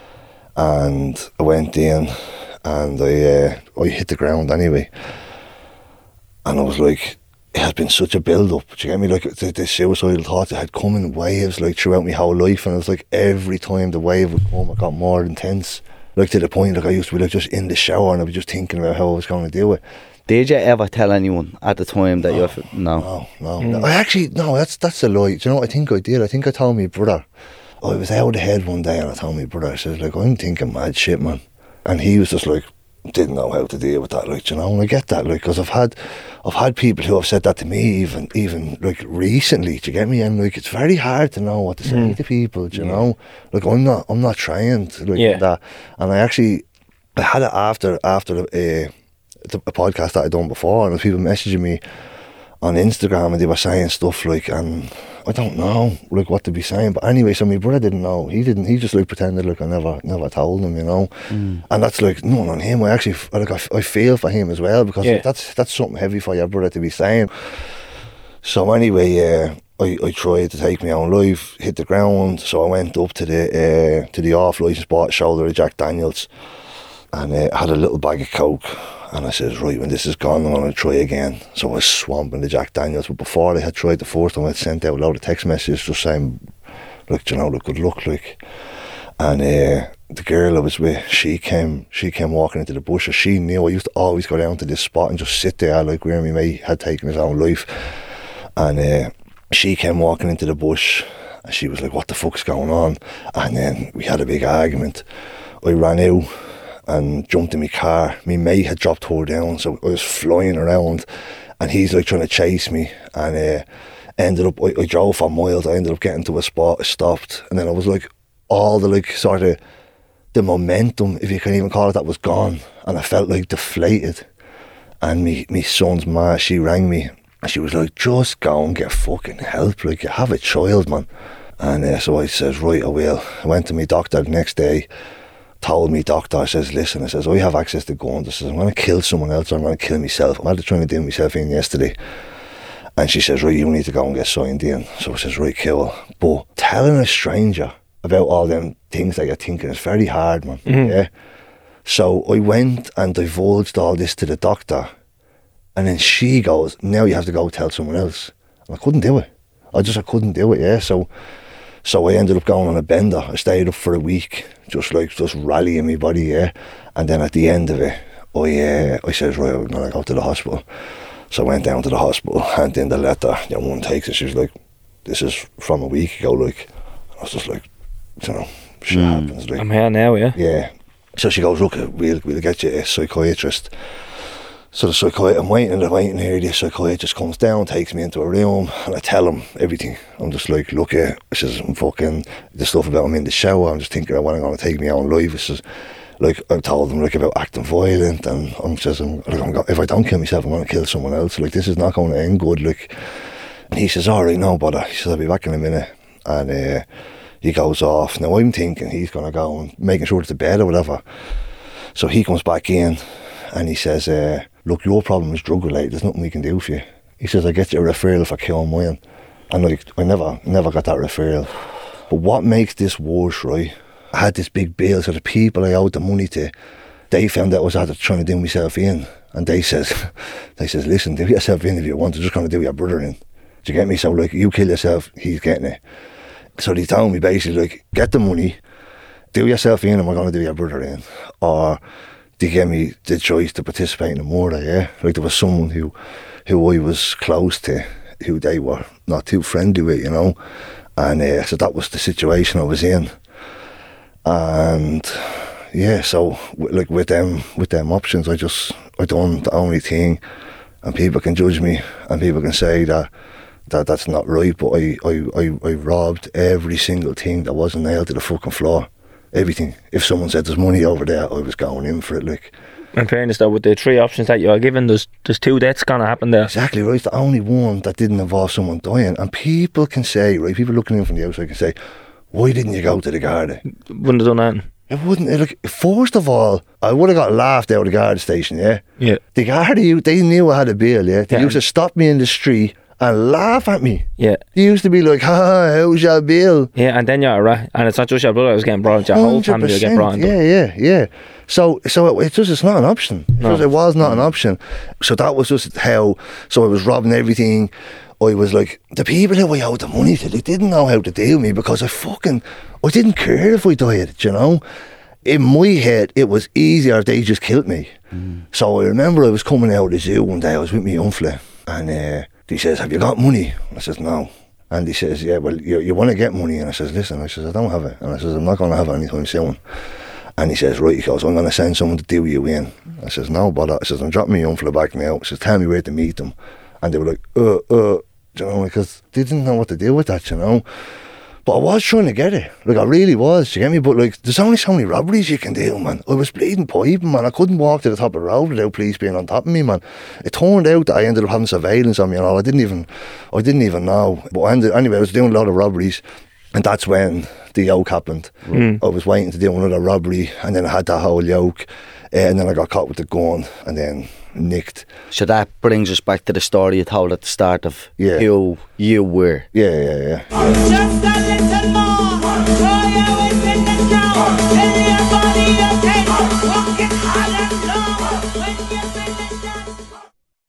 And I went in, and I uh, I hit the ground anyway. And I was like, it had been such a build-up, do you get me? Like, the, the suicidal thoughts, it had come in waves, like, throughout my whole life, and it was like, every time the wave would come, it got more intense, like, to the point, like, I used to be, like, just in the shower, and I was just thinking about how I was going to do it. Did you ever tell anyone at the time that no, you're... No. No, no. Mm. I actually, no, that's that's a lie. Do you know what I think I did? I think I told my brother. I was out of the head one day, and I told my brother, I said, like, I'm thinking mad shit, man. And he was just like, didn't know how to deal with that, like, you know, and I get that, like, because I've had I've had people who have said that to me even even like recently, do you get me? And like, it's very hard to know what to say mm. to people, do you yeah. know? Like, I'm not I'm not trained like yeah. that. And I actually I had it after after a, a podcast that I'd done before, and there was people messaging me on Instagram, and they were saying stuff like, and I don't know like what to be saying, but anyway, so my brother didn't know. He didn't. He just like pretended like I never, never told him, you know. Mm. And that's like nothing on him. I actually like I, I feel for him as well, because yeah. like, that's that's something heavy for your brother to be saying. So anyway, uh, I I tried to take my own life, hit the ground. So I went up to the uh, to the off license, bought a shoulder of Jack Daniels, and uh, had a little bag of coke. And I says, right, when this is gone, I'm going to try again. So I was swamping the Jack Daniels. But before I had tried the first time, I had sent out a load of text messages just saying, look, you know, look, good luck, like. And uh, the girl I was with, she came she came walking into the bush. And she knew I used to always go down to this spot and just sit there, like where my mate had taken his own life. And uh, she came walking into the bush, and she was like, what the fuck's going on? And then we had a big argument. I ran out and jumped in my car. My mate had dropped her down, so I was flying around, and he's like trying to chase me, and uh, ended up, I, I drove for miles. I ended up getting to a spot, I stopped, and then I was like, all the like sort of the momentum, if you can even call it that, was gone, and I felt like deflated. And me, me son's ma, she rang me, and she was like, just go and get fucking help, like, you have a child, man. And uh, so I says, right, I will. I went to my doctor the next day, told me doctor, I says, listen, I says, I have access to guns. I says, I'm going to kill someone else, or I'm going to kill myself. I'm actually trying to do myself in yesterday. And she says, right, you need to go and get signed in. So I says, right, cool. But telling a stranger about all them things that you're thinking is very hard, man. Mm-hmm. Yeah. So I went and divulged all this to the doctor, and then she goes, now you have to go tell someone else. And I couldn't do it. I just, I couldn't do it, yeah. So So I ended up going on a bender. I stayed up for a week, just like, just rallying my body, yeah. And then at the end of it, I uh, I says, right, I'm going to go to the hospital. So I went down to the hospital, handed in the letter. Your mum takes it. She was like, this is from a week ago, like. I I was just like, you know, shit mm. happens. Like, I'm here now, yeah? Yeah. So she goes, look, we'll, we'll get you a psychiatrist. So the psychiatrist, I'm waiting in the waiting area, the psychiatrist comes down, takes me into a room, and I tell him everything. I'm just like, look here, I says, I'm fucking, the stuff about him in the shower, I'm just thinking I want to take me on live. I says, like, I told him, like, about acting violent, and I'm just, I'm, like, I'm, if I don't kill myself, I'm going to kill someone else. Like, this is not going to end good, like. And he says, all right, no bother. He says, I'll be back in a minute. And uh, he goes off. Now, I'm thinking he's going to go and making sure it's to bed or whatever. So he comes back in, and he says, uh, look, your problem is drug related, there's nothing we can do for you. He says, I get you a referral for Kilmaine. And like, I never, never got that referral. But what makes this worse, right? I had this big bill, so the people I owed the money to, they found out I was out trying to do myself in. And they says, they says, listen, do yourself in if you want, they're just going to do your brother in. Do you get me? So like, you kill yourself, he's getting it. So they told me basically, like, get the money, do yourself in and we're going to do your brother in. Or they gave me the choice to participate in the murder, yeah? Like, there was someone who, who I was close to, who they were not too friendly with, you know? And uh, so that was the situation I was in. And yeah, so like with them, with them options, I just, I done the only thing, and people can judge me, and people can say that, that that's not right, but I, I, I, I robbed every single thing that wasn't nailed to the fucking floor. Everything. If someone said there's money over there, I was going in for it, like. In fairness though, with the three options that you are given, there's there's two deaths gonna happen there. Exactly right. It's the only one that didn't involve someone dying. And people can say, right, people looking in from the outside can say, why didn't you go to the Garda? Wouldn't have done that. It wouldn't. It, like, first of all, I would have got laughed out of the Garda station, yeah? Yeah. The Garda, they knew I had a bill, yeah? They yeah. used to stop me in the street and laugh at me. Yeah. They used to be like, ah, how's your bill? Yeah, and then you're a rat. And it's not just your brother who's getting brought into, your whole family will get brought into. Yeah, yeah, yeah. So so it, it just, it's not an option. It, no. just, it was not an option. So that was just how, so I was robbing everything. I was like, the people who I owed the money to, they didn't know how to deal with me because I fucking, I didn't care if I died, you know? In my head, it was easier if they just killed me. Mm. So I remember I was coming out of the zoo one day, I was with my uncle, and uh, he says, have you got money? I says, no. And he says, yeah, well, you, you want to get money? And I says, listen, I says, I don't have it. And I says, I'm not going to have it anytime soon. And he says, right, he goes, I'm going to send someone to do you in. I says, no, but I says, I'm dropping my uncle back now. I says, tell me where to meet them. And they were like, uh, uh, you know, because they didn't know what to do with that, you know. But I was trying to get it. Like, I really was, you get me? But, like, there's only so many robberies you can do, man. I was bleeding piping, man. I couldn't walk to the top of the road without police being on top of me, man. It turned out that I ended up having surveillance on me and all. I didn't even, I didn't even know. But I ended, anyway, I was doing a lot of robberies, and that's when the yoke happened. Mm. I was waiting to do another robbery, and then I had that whole yoke, uh, and then I got caught with the gun, and then nicked. So that brings us back to the story you told at the start of yeah. who you were. Yeah, yeah, yeah. Just a little more. Throw your weight in the ground. Tell your body okay. Walking hard and slow. When you finish that.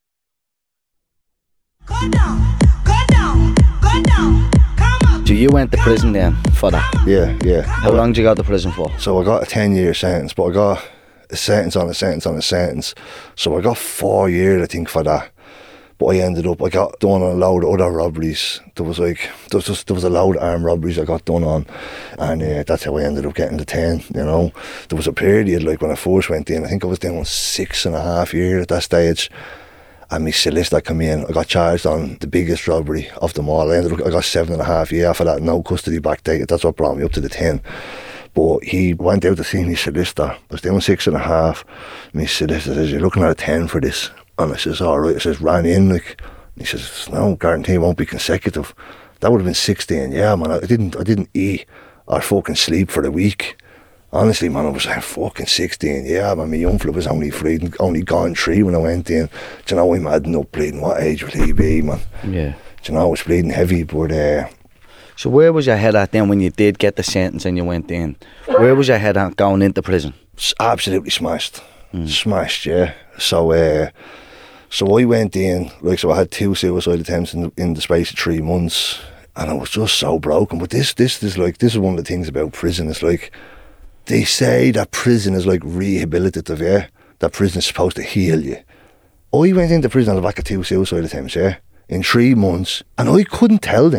Go down, go down, go down. Come up. So you went to prison then for that? Yeah, yeah. How long did you go to prison for? So I got a ten year sentence, but I got a sentence on a sentence on a sentence. So I got four years, I think, for that. But I ended up, I got done on a load of other robberies. There was like, there was just, there was a load of armed robberies I got done on. And uh, that's how I ended up getting the ten, you know. There was a period, like when I first went in, I think I was doing six and a half years at that stage. And my solicitor came in, I got charged on the biggest robbery of them all. I ended up, I got seven and a half years for that, no custody backdated. That's what brought me up to the ten. But he went out to see my solicitor. I was doing six and a half. My solicitor says, you're looking at a ten for this. And I says, all right. I says, ran in, like. He says, no, guarantee it won't be consecutive. That would have been sixteen. Yeah, man, I didn't I didn't eat or fucking sleep for a week. Honestly, man, I was like, fucking sixteen. Yeah, man, my uncle was only three, only gone three when I went in. Do you know, I'm adding up bleeding. What age will he be, man? Yeah. Do you know, I was bleeding heavy, but... Uh, So where was your head at then when you did get the sentence and you went in? Where was your head at going into prison? Absolutely smashed. Mm. Smashed, yeah. So uh, so I went in, like, so I had two suicide attempts in the, in the space of three months, and I was just so broken. But this, this is like, this is one of the things about prison. It's like, they say that prison is like rehabilitative, yeah? That prison is supposed to heal you. I went into prison on the back of two suicide attempts, yeah? In three months, and I couldn't tell them.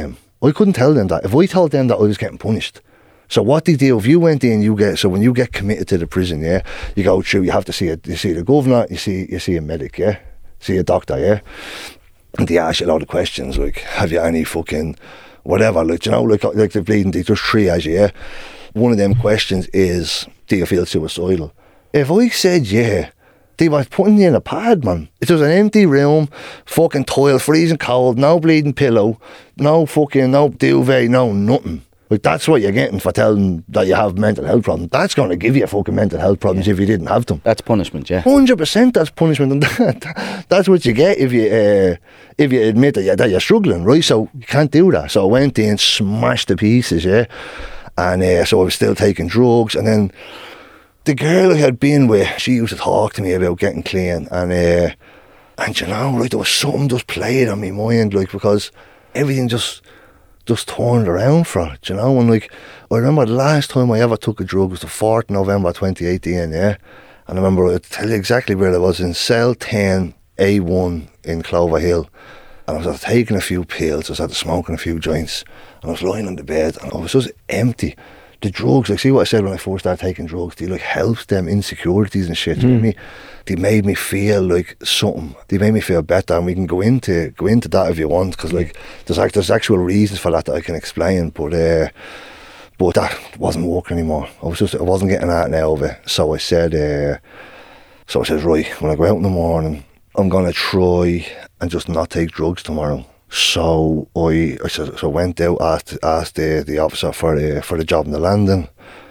I couldn't tell them that. If I told them that, I was getting punished. So what they do, if you went in, you get, so when you get committed to the prison, yeah, you go through, you have to see a, you see the governor, you see you see a medic, yeah, see a doctor, yeah, and they ask you a lot of questions, like, have you any fucking whatever, like, you know, like, like they're bleeding, they just triage you, yeah. One of them questions is, do you feel suicidal? If I said yeah, they were putting you in a pad, man. It was an empty room, fucking tile, freezing cold, no bleeding pillow, no fucking, no duvet, no nothing. Like, that's what you're getting for telling that you have mental health problems. That's going to give you fucking mental health problems yeah. if you didn't have them. That's punishment, yeah. one hundred percent that's punishment. And that, that's what you get if you uh, if you admit that you're, that you're struggling, right? So you can't do that. So I went in, smashed to pieces, yeah. And uh, so I was still taking drugs. And then the girl I had been with, she used to talk to me about getting clean. And, uh, and you know, like, there was something just played on my mind, like, because everything just... just turned around for it, you know, and like, I remember the last time I ever took a drug was the fourth of November twenty eighteen, yeah, and I remember, I'll tell you exactly where I was, in cell ten A one in Clover Hill, and I was taking a few pills, I was at smoking a few joints, and I was lying on the bed, and I was just empty. The drugs, like, see what I said when I first started taking drugs, they like helped them insecurities and shit, mm. you know what I mean? They made me feel like something. They made me feel better, and we can go into go into that if you want, because like there's like there's actual reasons for that that I can explain. But uh, but that wasn't working anymore. I was just I wasn't getting out now of it. So I said, uh, so I said, right, when I go out in the morning, I'm gonna try and just not take drugs tomorrow. So I, I so, so went out, asked asked the the officer for the for the job in the landing,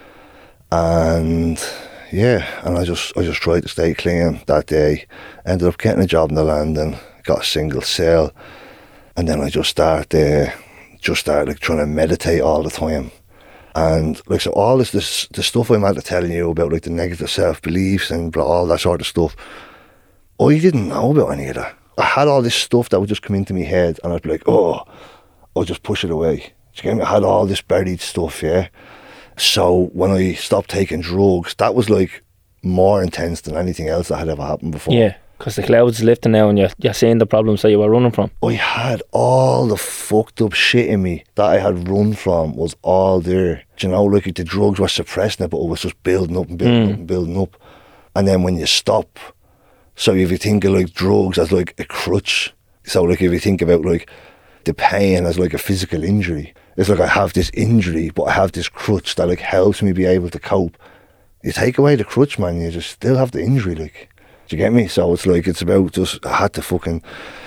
and. Yeah, and I just I just tried to stay clean that day. Ended up getting a job in the landing, got a single cell, and then I just started, uh, just started like trying to meditate all the time. And like, so all this, this the stuff I'm after telling you about, like the negative self beliefs and blah, all that sort of stuff, I didn't know about any of that. I had all this stuff that would just come into my head, and I'd be like, oh, I'll just push it away. Do you get me? I had all this buried stuff, yeah. So when I stopped taking drugs, that was like more intense than anything else that had ever happened before. Yeah, because the cloud's lifting now and you're, you're seeing the problems that you were running from. I had all the fucked up shit in me that I had run from was all there. Do you know, like the drugs were suppressing it, but it was just building up and building mm. up and building up. And then when you stop, so if you think of like drugs as like a crutch, so like if you think about like the pain as like a physical injury, it's like I have this injury, but I have this crutch that like helps me be able to cope. You take away the crutch, man, you just still have the injury, like. Do you get me? So it's like, it's about just, I had to fucking,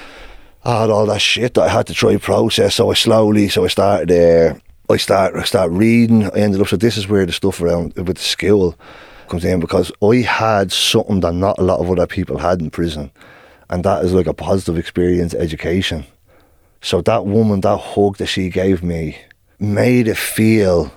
I had all that shit that I had to try to process. So I slowly, so I started, uh, I start, I start reading. I ended up, so this is where the stuff around with the school comes in, because I had something that not a lot of other people had in prison. And that is like a positive experience education. So that woman, that hug that she gave me made it feel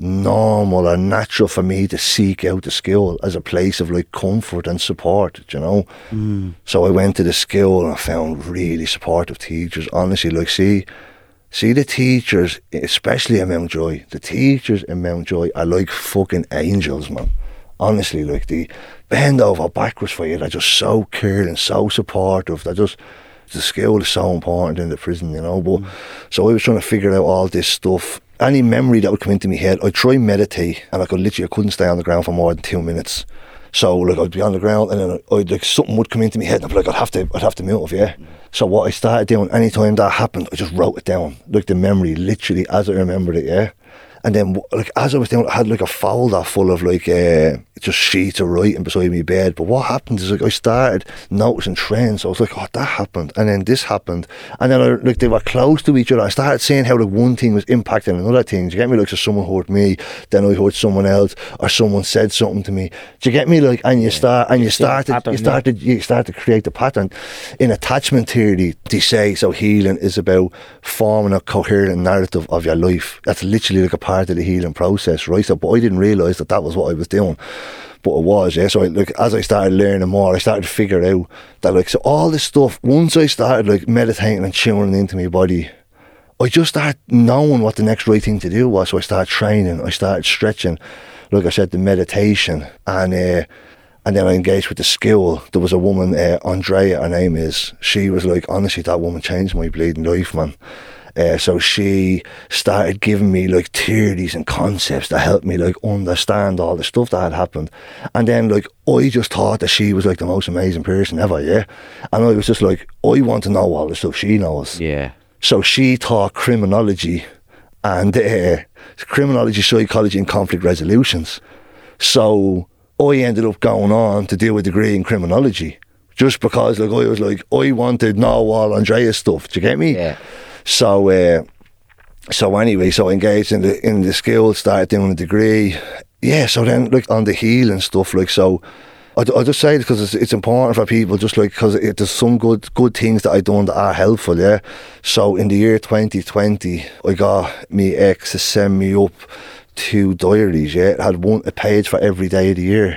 normal or natural for me to seek out the school as a place of like comfort and support, you know. Mm. So I went to the school and I found really supportive teachers. Honestly, like see, see the teachers, especially in Mountjoy, the teachers in Mountjoy are like fucking angels, man. Honestly, like they bend over backwards for you. They're just so caring, so supportive. They're just, the school is so important in the prison, you know. But mm. so I was trying to figure out all this stuff. Any memory that would come into my head, I'd try and meditate, and I could literally, I couldn't stay on the ground for more than two minutes. So like I'd be on the ground, and then I'd like something would come into my head, and I'd be like, I'd have to, I'd have to move, yeah. Mm. So what I started doing, anytime that happened, I just wrote it down, like the memory, literally as I remembered it, yeah. And then, like, as I was doing it, I had like a folder full of like uh, just sheets of writing beside my bed. But what happened is like I started noticing trends. So I was like, oh, that happened, and then this happened, and then I, like they were close to each other. I started seeing how like one thing was impacting another thing. Do you get me? Like, so someone hurt me, then I hurt someone else, or someone said something to me. Do you get me? Like, and you start, and you started, pattern, you started, yeah. you start to create the pattern. In attachment theory, they say so. Healing is about forming a coherent narrative of your life. That's literally like a part of the healing process, right? So, but I didn't realise that that was what I was doing, but it was, yeah. So, I, like, as I started learning more, I started to figure out that, like, so all this stuff. Once I started like meditating and tuning into my body, I just started knowing what the next right thing to do was. So I started training, I started stretching, like I said, the meditation, and uh, and then I engaged with the school. There was a woman, uh, Andrea, her name is. She was like, honestly, that woman changed my bleeding life, man. Uh, so she started giving me like theories and concepts that helped me like understand all the stuff that had happened. And then like I just thought that she was like the most amazing person ever, yeah. And I was just like, I want to know all the stuff she knows. Yeah. So she taught criminology and uh, criminology, psychology and conflict resolutions. So I ended up going on to do a degree in criminology just because like I was like, I wanted to know all Andrea's stuff. Do you get me? Yeah. So, uh, so anyway, so I engaged in the in the school, started doing a degree. Yeah, so then like on the healing stuff, like so, I I just say it because it's, it's important for people, just like because there's some good good things that I done that are helpful. Yeah. So in the year twenty twenty, I got me ex to send me up two diaries. Yeah, it had one a page for every day of the year,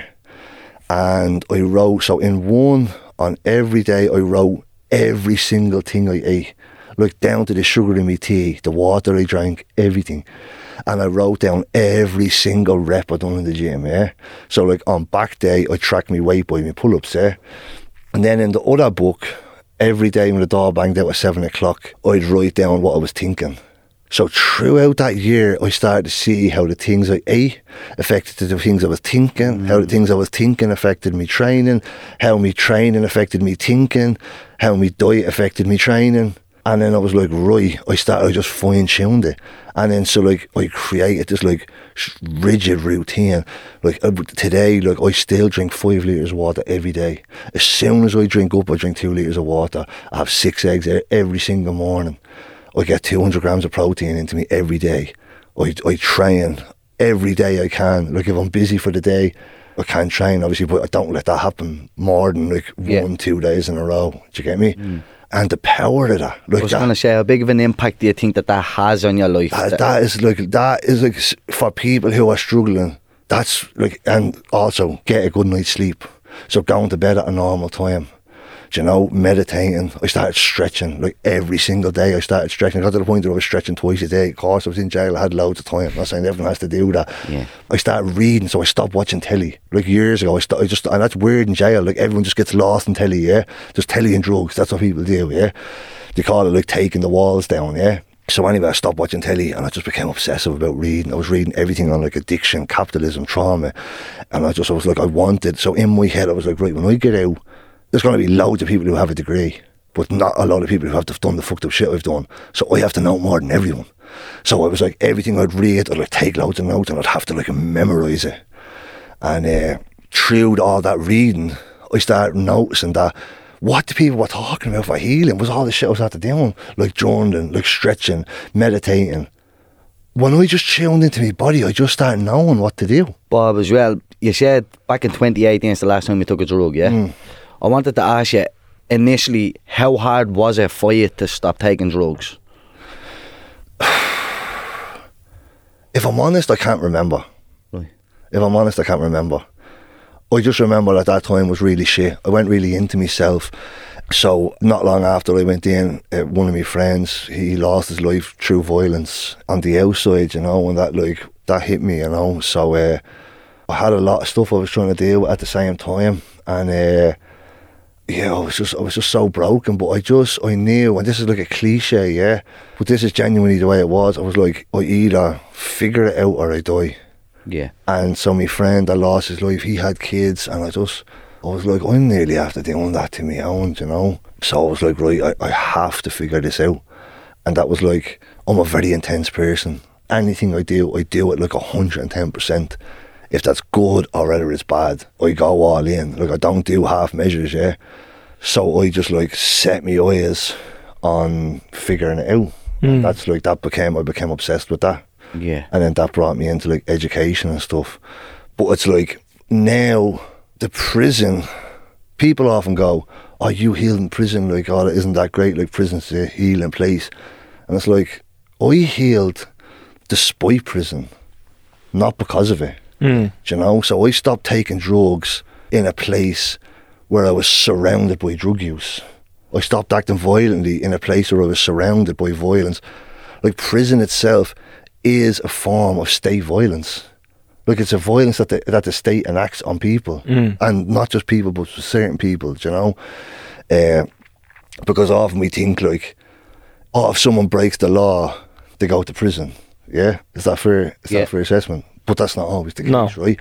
and I wrote. So in one on every day, I wrote every single thing I ate. Like down to the sugar in my tea, the water I drank, everything. And I wrote down every single rep I done in the gym, yeah? So like on back day, I tracked my weight by my pull-ups, yeah? And then in the other book, every day when the door banged out at seven o'clock, I'd write down what I was thinking. So throughout that year, I started to see how the things I ate affected the things I was thinking, mm. how the things I was thinking affected me training, how me training affected me thinking, how me diet affected me training. And then I was like, right, I started, I just fine-tuned it. And then so like, I created this like rigid routine. Like uh, today, like I still drink five litres of water every day. As soon as I drink up, I drink two litres of water. I have six eggs every single morning. I get two hundred grams of protein into me every day. I, I train every day I can. Like if I'm busy for the day, I can train obviously, but I don't let that happen more than like yeah. one, two days in a row. Do you get me? Mm. And the power of that. Like I was going to say, how big of an impact do you think that that has on your life? That, that is like, that is like, for people who are struggling, that's like, and also get a good night's sleep. So going to bed at a normal time, you know, meditating. I started stretching, like every single day I started stretching. I got to the point where I was stretching twice a day. Of course, I was in jail, I had loads of time. I'm not saying everyone has to do that. Yeah. I started reading, so I stopped watching telly. Like years ago, I, st- I just, and that's weird in jail, like everyone just gets lost in telly, yeah? Just telly and drugs, that's what people do, yeah? They call it like taking the walls down, yeah? So anyway, I stopped watching telly and I just became obsessive about reading. I was reading everything on like addiction, capitalism, trauma. And I just, I was like, I wanted, so in my head I was like, right, when I get out, there's going to be loads of people who have a degree, but not a lot of people who have done the fucked up shit I've done. So I have to know more than everyone. So I was like, everything I'd read, I'd like take loads of notes and I'd have to like memorise it. And uh, through all that reading, I started noticing that what the people were talking about for healing was all the shit I was had to do, like journaling, like stretching, meditating. When I just tuned into my body, I just started knowing what to do. Bob, as well, you said back in twenty eighteen is the last time you took a drug, yeah? Mm. I wanted to ask you, initially, how hard was it for you to stop taking drugs? If I'm honest, I can't remember. Right. If I'm honest, I can't remember. I just remember at that time was really shit. I went really into myself. So not long after I went in, uh, one of my friends, he lost his life through violence on the outside, you know, and that like, that hit me, you know. So uh, I had a lot of stuff I was trying to deal with at the same time. And uh, yeah, I was just I was just so broken, but I just, I knew, and this is like a cliche, yeah, but this is genuinely the way it was. I was like, I either figure it out or I die. Yeah. And so my friend that lost his life, he had kids, and I just, I was like, I'm nearly after doing that to my own, you know. So I was like, right, I, I have to figure this out. And that was like, I'm a very intense person. Anything I do, I do it like one hundred ten percent. If that's good or whether it's bad, I go all in. Like I don't do half measures, yeah. So I just like set my eyes on figuring it out. Mm. That's like, that became, I became obsessed with that. Yeah. And then that brought me into like education and stuff. But it's like, now the prison, people often go, oh, you healed in prison, like, oh, isn't that great, like prison's a healing place. And it's like, I healed despite prison, not because of it. Mm. Do you know? So I stopped taking drugs in a place where I was surrounded by drug use. I stopped acting violently in a place where I was surrounded by violence. Like prison itself is a form of state violence. Like it's a violence that the, that the state enacts on people. Mm. And not just people, but certain people, do you know? Uh, because often we think like, oh, if someone breaks the law, they go to prison. Yeah, is that fair? Is Yeah. that a fair assessment? But that's not always the case, No. right?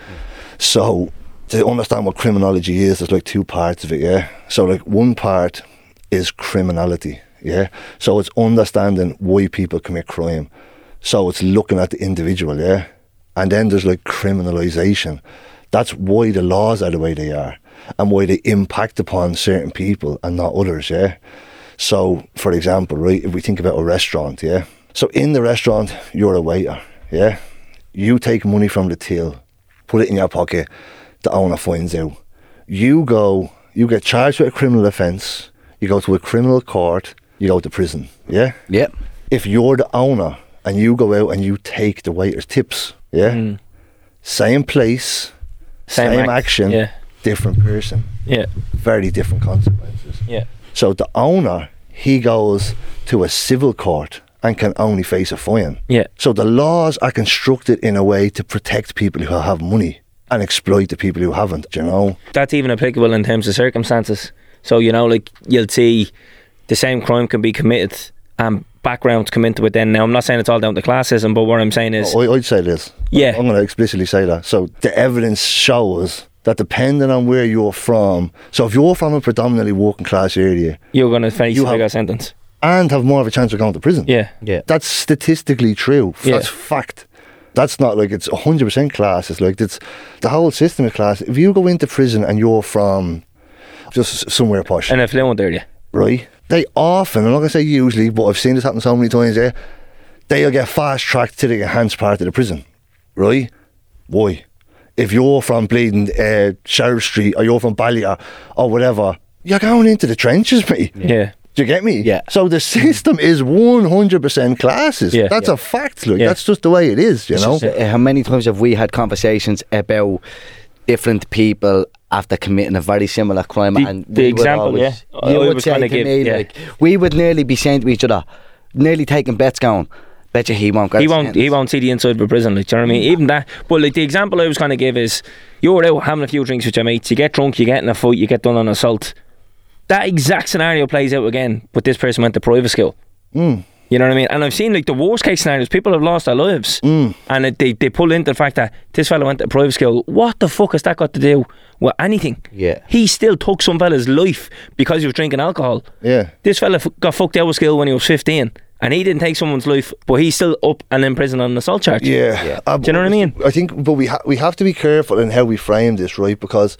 So to understand what criminology is, there's like two parts of it. Yeah. So like one part is criminality. Yeah. So it's understanding why people commit crime. So it's looking at the individual. Yeah. And then there's like criminalisation. That's why the laws are the way they are and why they impact upon certain people and not others. Yeah. So, for example, right, if we think about a restaurant, yeah. So in the restaurant, you're a waiter, yeah. You take money from the till, put it in your pocket, the owner finds out. You go, you get charged with a criminal offence, you go to a criminal court, you go to prison, yeah. Yep. If you're the owner and you go out and you take the waiter's tips, yeah. Mm. Same place, Same same, act, action, yeah. different person, Yeah. very different consequences. Yeah. So the owner, he goes to a civil court and can only face a fine. Yeah. So the laws are constructed in a way to protect people who have money and exploit the people who haven't, you know? That's even applicable in terms of circumstances. So, you know, like, you'll see the same crime can be committed and backgrounds come into it then. Now, I'm not saying it's all down to classism, but what I'm saying is... I, I'd say this. Yeah. I'm going to explicitly say that. So the evidence shows that depending on where you're from, so if you're from a predominantly working class area You're going to face You a bigger have- sentence. and have more of a chance of going to prison, Yeah. Yeah. that's statistically true. Yeah. That's fact. That's not like it's one hundred percent class. It's like it's the whole system is class. If you go into prison and you're from just somewhere posh, An affluent area. right? They often, I'm not going to say usually, but I've seen this happen so many times there, they'll get fast tracked to the enhanced part of the prison, right? Why? If you're from bleeding uh, Sheriff Street or you're from Ballier or whatever, you're going into the trenches, mate. Yeah. Do you get me? Yeah. So the system is one hundred percent classes. Yeah. That's Yeah. a fact, look. Yeah. That's just the way it is, you know? Uh, How many times have we had conversations about different people after committing a very similar crime? The- and the we would example, always- yeah. I You would was say gonna to give- me, yeah. like, we would nearly be saying to each other, nearly taking bets going, bet you he won't get He a won't. He sentence." won't see the inside of a prison. Like, do you know what I mean? Even that. But like the example I was going to give is, you're out having a few drinks with your mates. You get drunk. You get in a fight. You get done on assault. That exact scenario plays out again. But this person went to private school. Mm. You know what I mean? And I've seen like the worst case scenarios. People have lost their lives, Mm. and it, they they pull into the fact that this fella went to private school. What the fuck has that got to do with anything? Yeah. He still took some fella's life because he was drinking alcohol. Yeah. This fella f- got fucked out of school when he was fifteen, and he didn't take someone's life, but he's still up and in prison on an assault charge. Yeah. Yeah. Uh, Do you know what I mean? I think, but we, ha- we have to be careful in how we frame this, right? Because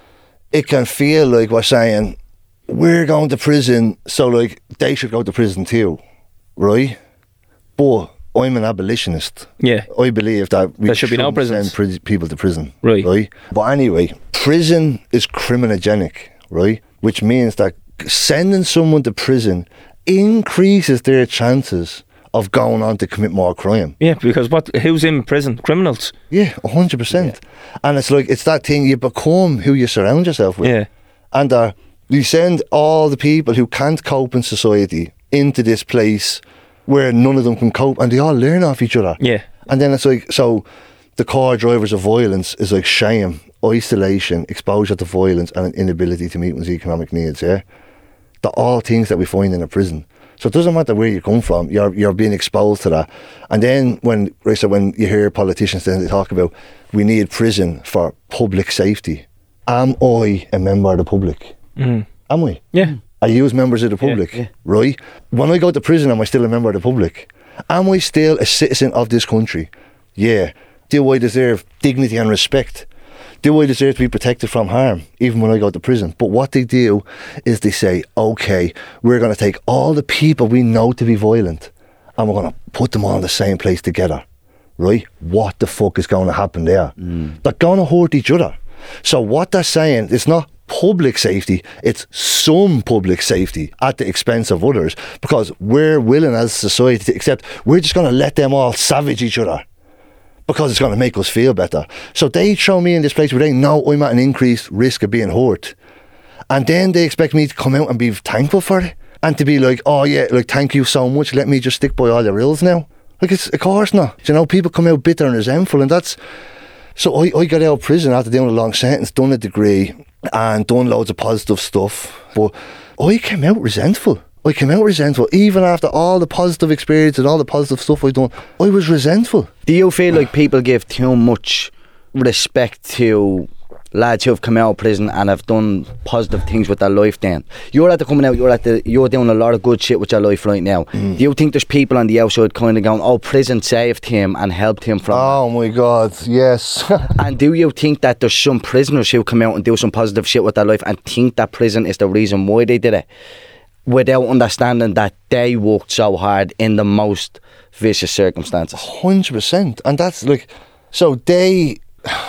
it can feel like we're saying, we're going to prison, so like they should go to prison too, right? But I'm an abolitionist. Yeah. I believe that we There should be no shouldn't prisons. send pri- people to prison, Right. Right. But anyway, prison is criminogenic, right? Which means that sending someone to prison increases their chances of going on to commit more crime. Yeah, because what? Who's in prison? Criminals. Yeah, a hundred percent. And it's like it's that thing, you become who you surround yourself with. Yeah. And uh, you send all the people who can't cope in society into this place where none of them can cope, and they all learn off each other. Yeah. And then it's like, so the core drivers of violence is like shame, isolation, exposure to violence, and an inability to meet one's economic needs, yeah? They're all things that we find in a prison. So it doesn't matter where you come from, you're you're being exposed to that. And then when, right, so when you hear politicians then they talk about we need prison for public safety. Am I a member of the public? Mm. Am I? Yeah. Are you as members of the public? yeah. Right? When I go to prison, am I still a member of the public? Am I still a citizen of this country? Yeah. Do I deserve dignity and respect? Do I deserve to be protected from harm, even when I go to prison? But what they do is they say, okay, we're going to take all the people we know to be violent and we're going to put them all in the same place together. Right? What the fuck is going to happen there? Mm. They're going to hurt each other. So what they're saying, it's not public safety, it's some public safety at the expense of others, because we're willing as a society to accept we're just going to let them all savage each other because it's going to make us feel better. So they throw me in this place where they know I'm at an increased risk of being hurt, and then they expect me to come out and be thankful for it and to be like, oh yeah, like thank you so much, let me just stick by all the rules now. Like, it's of course not. You know, people come out bitter and resentful, and that's... So I, I got out of prison after doing a long sentence, done a degree and done loads of positive stuff, but I came out resentful. I came out resentful. Even after all the positive experience and all the positive stuff I've done, I was resentful. Do you feel like people give too much respect to lads who have come out of prison and have done positive things with their life then? You're at the coming out, you're at the, you're doing a lot of good shit with your life right now. Mm. Do you think there's people on the outside kind of going, oh, prison saved him and helped him from Oh my God, yes. And do you think that there's some prisoners who come out and do some positive shit with their life and think that prison is the reason why they did it, without understanding that they worked so hard in the most vicious circumstances? one hundred percent. And that's like, so they,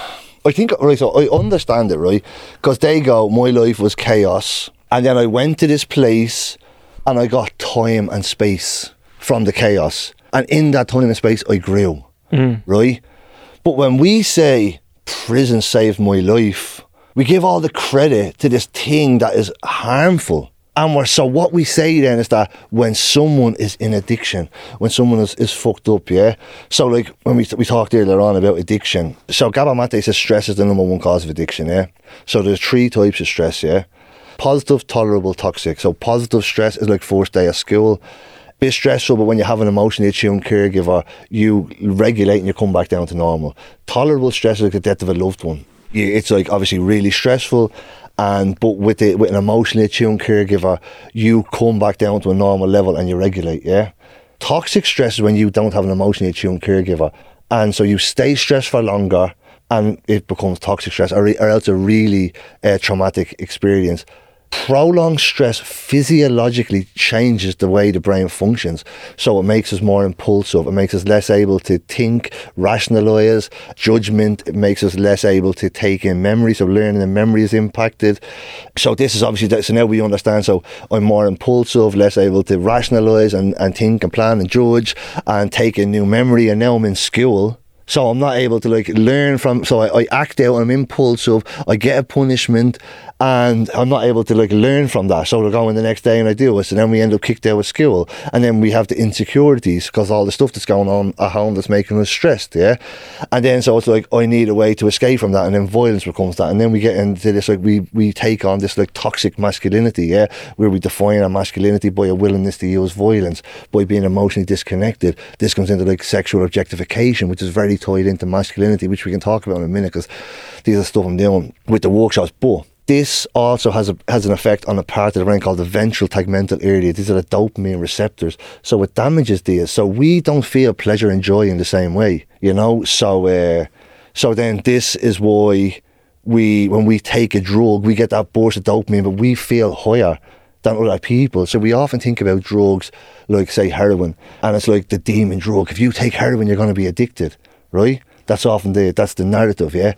I think, right, so I understand it, right? Because they go, my life was chaos. And then I went to this place and I got time and space from the chaos. And in that time and space, I grew, mm. right? But when we say prison saved my life, we give all the credit to this thing that is harmful. And we're, so what we say then is that when someone is in addiction, when someone is, is fucked up, yeah? So like when we we talked earlier on about addiction, so Gabor Mate says stress is the number one cause of addiction, yeah? So there's three types of stress, yeah? Positive, tolerable, toxic. So positive stress is like first day of school. Bit stressful, but when you have an emotionally attuned caregiver, you regulate and you come back down to normal. Tolerable stress is like the death of a loved one. It's like obviously really stressful. And but with it, with an emotionally attuned caregiver, you come back down to a normal level and you regulate, yeah? Toxic stress is when you don't have an emotionally attuned caregiver. And so you stay stressed for longer and it becomes toxic stress, or, or else a really uh, traumatic experience. Prolonged stress physiologically changes the way the brain functions. So it makes us more impulsive. It makes us less able to think, rationalise, judgment. It makes us less able to take in memory. So learning and memory is impacted. So this is obviously, that, so now we understand. So I'm more impulsive, less able to rationalise and, and think and plan and judge and take in new memory. And now I'm in school. So I'm not able to like learn from, so I, I act out, I'm impulsive, I get a punishment and I'm not able to like learn from that. So they're going the next day and I do it. So then we end up kicked out of school. And then we have the insecurities because all the stuff that's going on at home that's making us stressed, yeah? And then so it's like, I need a way to escape from that, and then violence becomes that. And then we get into this, like we, we take on this like toxic masculinity, yeah? Where we define our masculinity by a willingness to use violence, by being emotionally disconnected. This comes into like sexual objectification, which is very tied into masculinity, which we can talk about in a minute because these are stuff I'm doing with the workshops. But this also has a has an effect on a part of the brain called the ventral tegmental area. These are the dopamine receptors. So it damages these. So we don't feel pleasure and joy in the same way, you know. So uh, so then this is why we, when we take a drug, we get that burst of dopamine, but we feel higher than other people. So we often think about drugs like, say, heroin, and it's like the demon drug. If you take heroin, you're going to be addicted. Right? That's often the that's the narrative, yeah?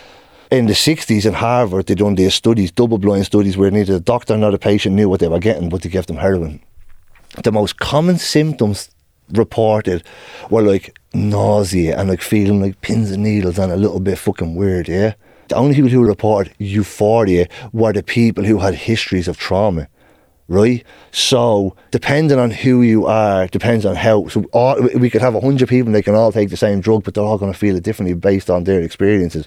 In the sixties in Harvard, they done these studies, double-blind studies, where neither the doctor nor the patient knew what they were getting, but they gave them heroin. The most common symptoms reported were like nausea and like feeling like pins and needles and a little bit fucking weird, yeah? The only people who reported euphoria were the people who had histories of trauma. Right? So depending on who you are, depends on how, so all, we could have a hundred people and they can all take the same drug, but they're all going to feel it differently based on their experiences.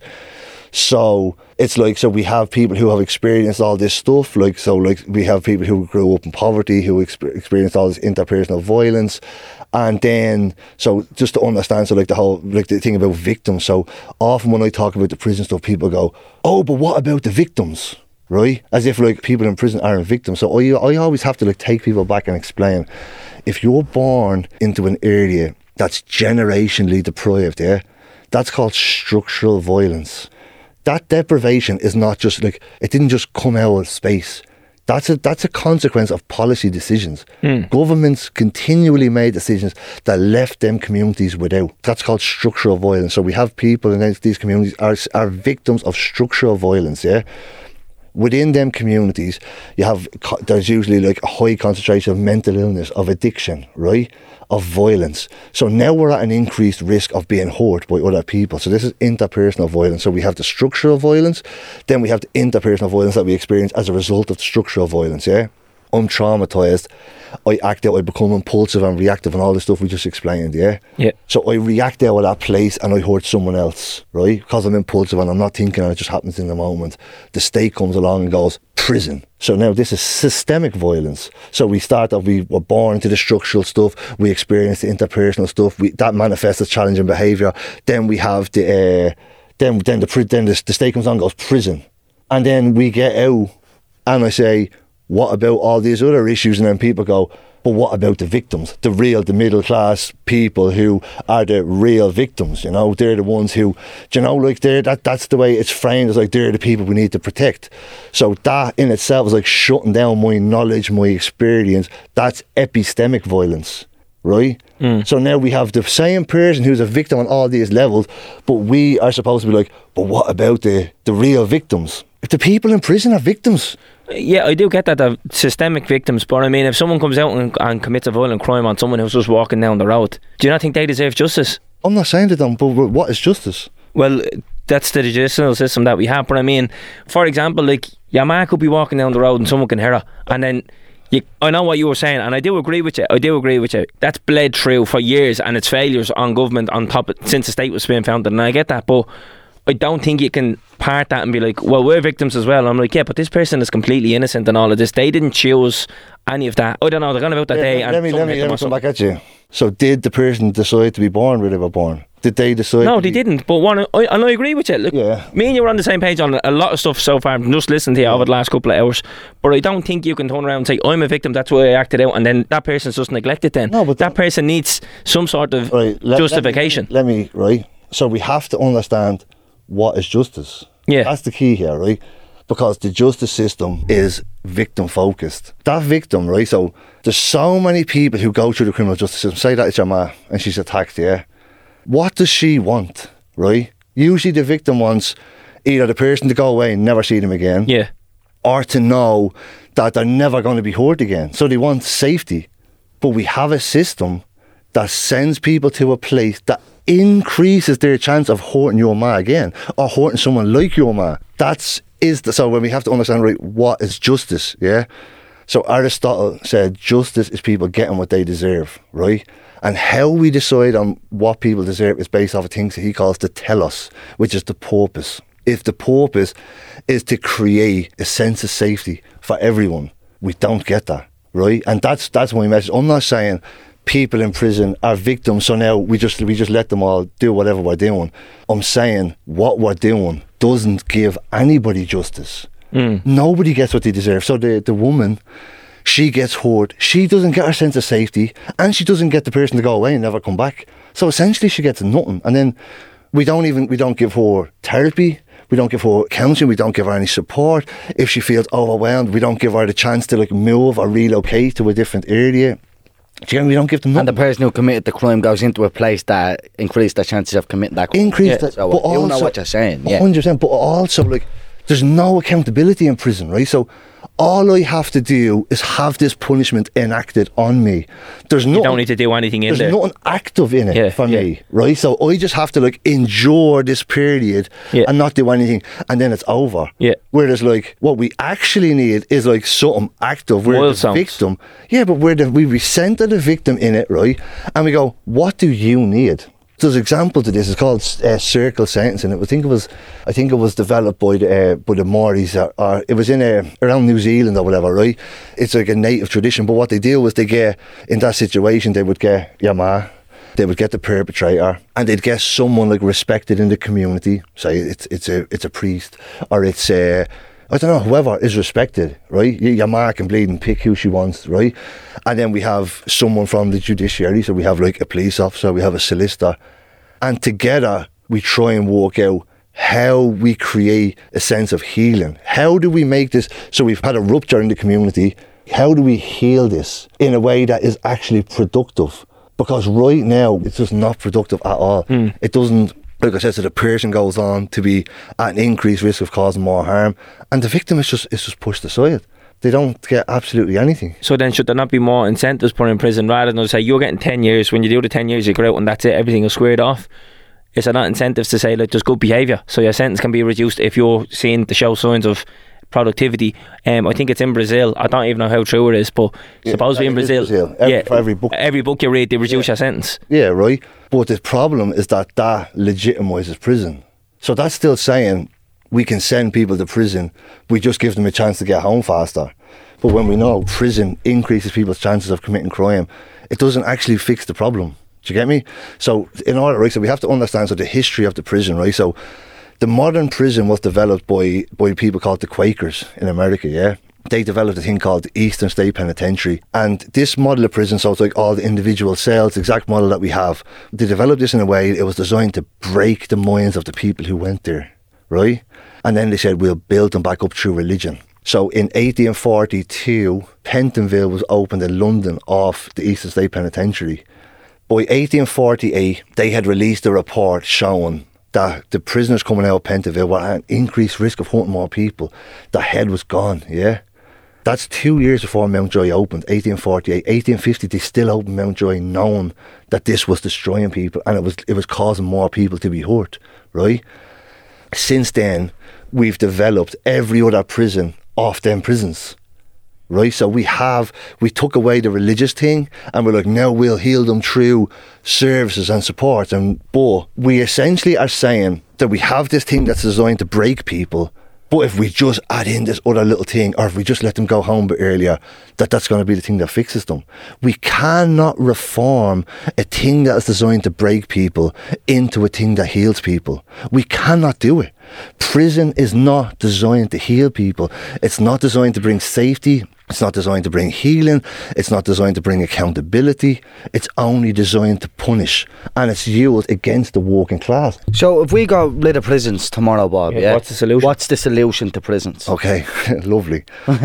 So it's like, so we have people who have experienced all this stuff, like, so like we have people who grew up in poverty, who exp- experienced all this interpersonal violence. And then, so just to understand, so like the whole, like the thing about victims. So often when I talk about the prison stuff, people go, oh, but what about the victims? Right? As if like people in prison aren't victims. So I, I always have to like take people back and explain, if you're born into an area that's generationally deprived, yeah, that's called structural violence. That deprivation is not just like, it didn't just come out of space. That's a that's a consequence of policy decisions. Mm. Governments continually made decisions that left them communities without. That's called structural violence. So we have people in these communities are are victims of structural violence, yeah? Within them communities, you have, there's usually like a high concentration of mental illness, of addiction, right? Of violence. So now we're at an increased risk of being hurt by other people. So this is interpersonal violence. So we have the structural violence, then we have the interpersonal violence that we experience as a result of the structural violence, yeah? I'm traumatised, I act out, I become impulsive and reactive and all the stuff we just explained, yeah? Yeah. So I react out of that place and I hurt someone else, right? Because I'm impulsive and I'm not thinking and it just happens in the moment. The state comes along and goes, prison. So now this is systemic violence. So we start off, we were born into the structural stuff, we experience the interpersonal stuff, we, that manifests as challenging behaviour. Then we have the, uh, then then the then the, the state comes on and goes prison. And then we get out and I say, what about all these other issues? And then people go, but what about the victims? The real, the middle class people who are the real victims, you know? They're the ones who, do you know, like they're, that, that's the way it's framed, as like they're the people we need to protect. So that in itself is like shutting down my knowledge, my experience. That's epistemic violence, right? Mm. So now we have the same person who's a victim on all these levels, but we are supposed to be like, but what about the, the real victims? If the people in prison are victims. Yeah, I do get that, they're systemic victims, but I mean, if someone comes out and, and commits a violent crime on someone who's just walking down the road, do you not think they deserve justice? I'm not saying to them, but what is justice? Well, that's the judicial system that we have, but I mean, for example, like, your man could be walking down the road and someone can hear her, and then, you, I know what you were saying, and I do agree with you, I do agree with you, that's bled through for years, and it's failures on government on top of, since the state was being founded, and I get that, but I don't think you can part that and be like, well, we're victims as well. I'm like, yeah, but this person is completely innocent in all of this. They didn't choose any of that. I don't know, they're going about that yeah, day. Let and me, let me, let me come back at you. So did the person decide to be born where they were born? Did they decide? No, to they be... didn't. But one, I, and I agree with you. Look, yeah. Me and you were on the same page on a lot of stuff so far. I'm just listening to you yeah. over the last couple of hours. But I don't think you can turn around and say, I'm a victim, that's why I acted out, and then that person's just neglected then. No, but that person needs some sort of right, let, justification. Let me, let me, right? So we have to understand what is justice. Yeah. That's the key here, right? Because the justice system is victim focused. That victim, right? So there's so many people who go through the criminal justice system. Say that it's your ma and she's attacked, yeah. What does she want, right? Usually the victim wants either the person to go away and never see them again. Yeah. Or to know that they're never going to be hurt again. So they want safety. But we have a system that sends people to a place that increases their chance of hurting your ma again, or hurting someone like your ma. That's is the so when we have to understand, right, what is justice, yeah? So Aristotle said justice is people getting what they deserve, right? And how we decide on what people deserve is based off of things that he calls the telos, which is the purpose. If the purpose is to create a sense of safety for everyone, we don't get that, right? And that's that's my message. I'm not saying people in prison are victims, so now we just we just let them all do whatever we're doing. I'm saying what we're doing doesn't give anybody justice. Mm. Nobody gets what they deserve. So the, the woman, she gets hurt, she doesn't get her sense of safety, and she doesn't get the person to go away and never come back. So essentially she gets nothing. And then we don't even we don't give her therapy, we don't give her counselling, we don't give her any support. If she feels overwhelmed, we don't give her the chance to like move or relocate to a different area. Do you know, we don't give them nothing. And the person who committed the crime goes into a place that increased their chances of committing that crime. Increase yeah. that, so but you also, know what you're saying. Yeah. one hundred percent, but also, like, there's no accountability in prison, right? So all I have to do is have this punishment enacted on me. There's no. You don't need to do anything in there's there. There's nothing active in it yeah, for yeah. me, right? So I just have to like endure this period yeah. and not do anything, and then it's over. Yeah. Whereas like what we actually need is like something active. Where Wild the songs. victim, yeah, but where the, we center the victim in it, right? And we go, what do you need? There's an example to this. It's called uh, circle sentencing. I think it was, I think it was developed by the uh, by the Maoris, or, or it was in uh, around New Zealand or whatever, right? It's like a native tradition. But what they do is they get in that situation, they would get your ma, they would get the perpetrator, and they'd get someone like respected in the community. Say it's it's a it's a priest, or it's a uh, I don't know, whoever is respected, right? Your ma can bleed and pick who she wants, right? And then we have someone from the judiciary, so we have like a police officer, we have a solicitor, and together we try and work out how we create a sense of healing. How do we make this, so we've had a rupture in the community, how do we heal this in a way that is actually productive? Because right now, it's just not productive at all. Mm. It doesn't, like I said, so the person goes on to be at an increased risk of causing more harm, and the victim is just is just pushed aside. They don't get absolutely anything. So then should there not be more incentives put in prison rather than say you're getting ten years, when you do the ten years you go out and that's it, everything is squared off? Is there not incentives to say like there's good behaviour so your sentence can be reduced if you're seen to show signs of productivity? Um, I think it's in Brazil. I don't even know how true it is, but yeah, supposedly in Brazil, Brazil. Every, yeah, for every book, every book you read, they reduce yeah. your sentence. Yeah, right. But the problem is that that legitimises prison. So that's still saying we can send people to prison. We just give them a chance to get home faster. But when we know prison increases people's chances of committing crime, it doesn't actually fix the problem. Do you get me? So in order, right, so we have to understand so the history of the prison, right? So the modern prison was developed by, by people called the Quakers in America, yeah? They developed a thing called the Eastern State Penitentiary. And this model of prison, so it's like all the individual cells, the exact model that we have, they developed this in a way, it was designed to break the minds of the people who went there, right? And then they said, we'll build them back up through religion. So in eighteen forty-two, Pentonville was opened in London off the Eastern State Penitentiary. By eighteen forty-eight, they had released a report showing that the prisoners coming out of Pentonville were at an increased risk of hurting more people. The head was gone, yeah? That's two years before Mountjoy opened, eighteen forty-eight. eighteen fifty, they still opened Mountjoy knowing that this was destroying people and it was it was causing more people to be hurt, right? Since then, we've developed every other prison off them prisons, right? So we have, we took away the religious thing and we're like, now we'll heal them through services and support. And but we essentially are saying that we have this thing that's designed to break people, but if we just add in this other little thing, or if we just let them go home a bit earlier, that that's going to be the thing that fixes them. We cannot reform a thing that is designed to break people into a thing that heals people. We cannot do it. Prison is not designed to heal people. It's not designed to bring safety. It's not designed to bring healing. It's not designed to bring accountability. It's only designed to punish. And it's used against the working class. So if we got rid of prisons tomorrow, Bob, Yeah, yeah, what's the solution? What's the solution to prisons? Okay, lovely.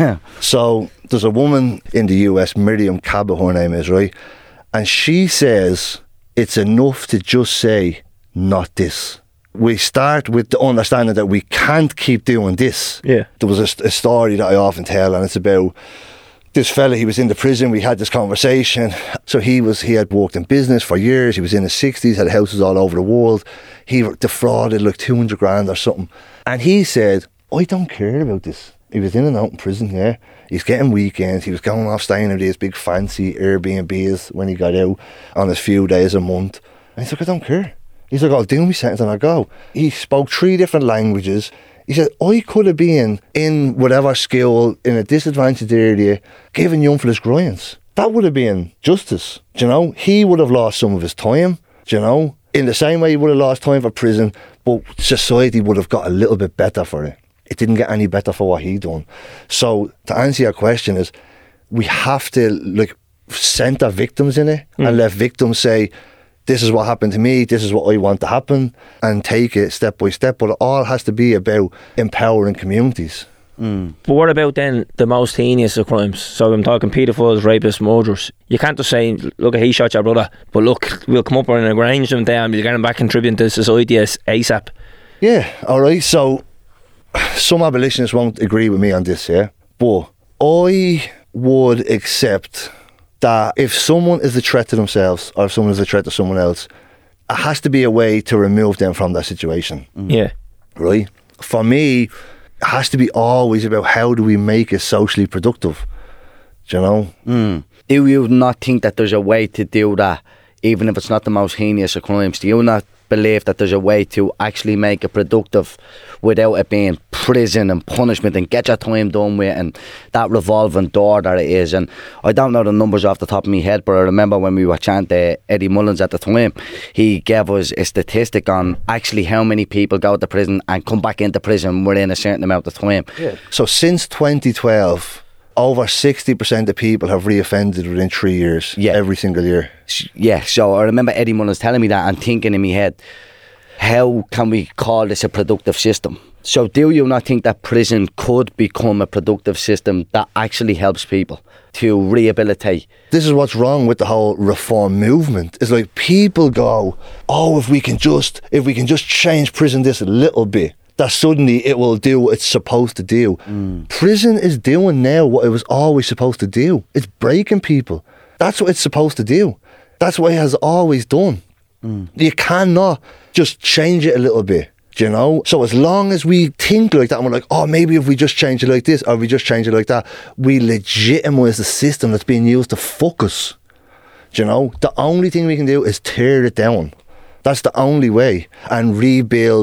So there's a woman in the U S, Miriam Cabot, her name is, right? And she says it's enough to just say, not this. We start with the understanding that we can't keep doing this. Yeah. There was a, a story that I often tell, and it's about this fella. He was in the prison. We had this conversation. So he was he had worked in business for years. He was in his sixties, had houses all over the world. He defrauded like two hundred grand or something. And he said, I don't care about this. He was in and out in prison, yeah. He's getting weekends. He was going off staying in these big fancy Airbnbs when he got out on his few days a month. And he's like, I don't care. He's like, I'll do my sentence and I'll go. He spoke three different languages. He said, I could have been in whatever school in a disadvantaged area giving young fellas grinds. That would have been justice. Do you know? He would have lost some of his time, do you know? In the same way he would have lost time for prison, but society would have got a little bit better for it. It didn't get any better for what he done. So to answer your question is, we have to like center victims in it mm. and let victims say, this is what happened to me, this is what I want to happen, and take it step by step. But it all has to be about empowering communities. Mm. But what about then the most heinous of crimes? So I'm talking paedophiles, rapists, murderers. You can't just say, look, he shot your brother, but look, we'll come up with an arrangement there and we'll get him back contributing to society as ASAP. Yeah, alright, so some abolitionists won't agree with me on this, yeah? But I would accept that if someone is a threat to themselves or if someone is a threat to someone else, it has to be a way to remove them from that situation. Mm. Yeah. Right? For me, it has to be always about how do we make it socially productive. Do you know? Mm. Do you not think that there's a way to do that, even if it's not the most heinous of crimes? Do you not believe that there's a way to actually make it productive without it being prison and punishment and get your time done with and that revolving door that it is? And I don't know the numbers off the top of my head, but I remember when we were chatting to Eddie Mullins at the time, he gave us a statistic on actually how many people go to prison and come back into prison within a certain amount of time. Yeah. So since twenty twelve, over sixty percent of people have reoffended within three years, yeah. every single year. Yeah, so I remember Eddie Mullins telling me that and thinking in my head, how can we call this a productive system? So do you not think that prison could become a productive system that actually helps people to rehabilitate? This is what's wrong with the whole reform movement. It's like people go, oh, if we can just, if we can just change prison this a little bit, that suddenly it will do what it's supposed to do. Mm. Prison is doing now what it was always supposed to do. It's breaking people. That's what it's supposed to do. That's what it has always done. Mm. You cannot just change it a little bit, do you know? So as long as we think like that and we're like, oh, maybe if we just change it like this or we just change it like that, we legitimise the system that's being used to fuck us. Do you know? The only thing we can do is tear it down. That's the only way. And rebuild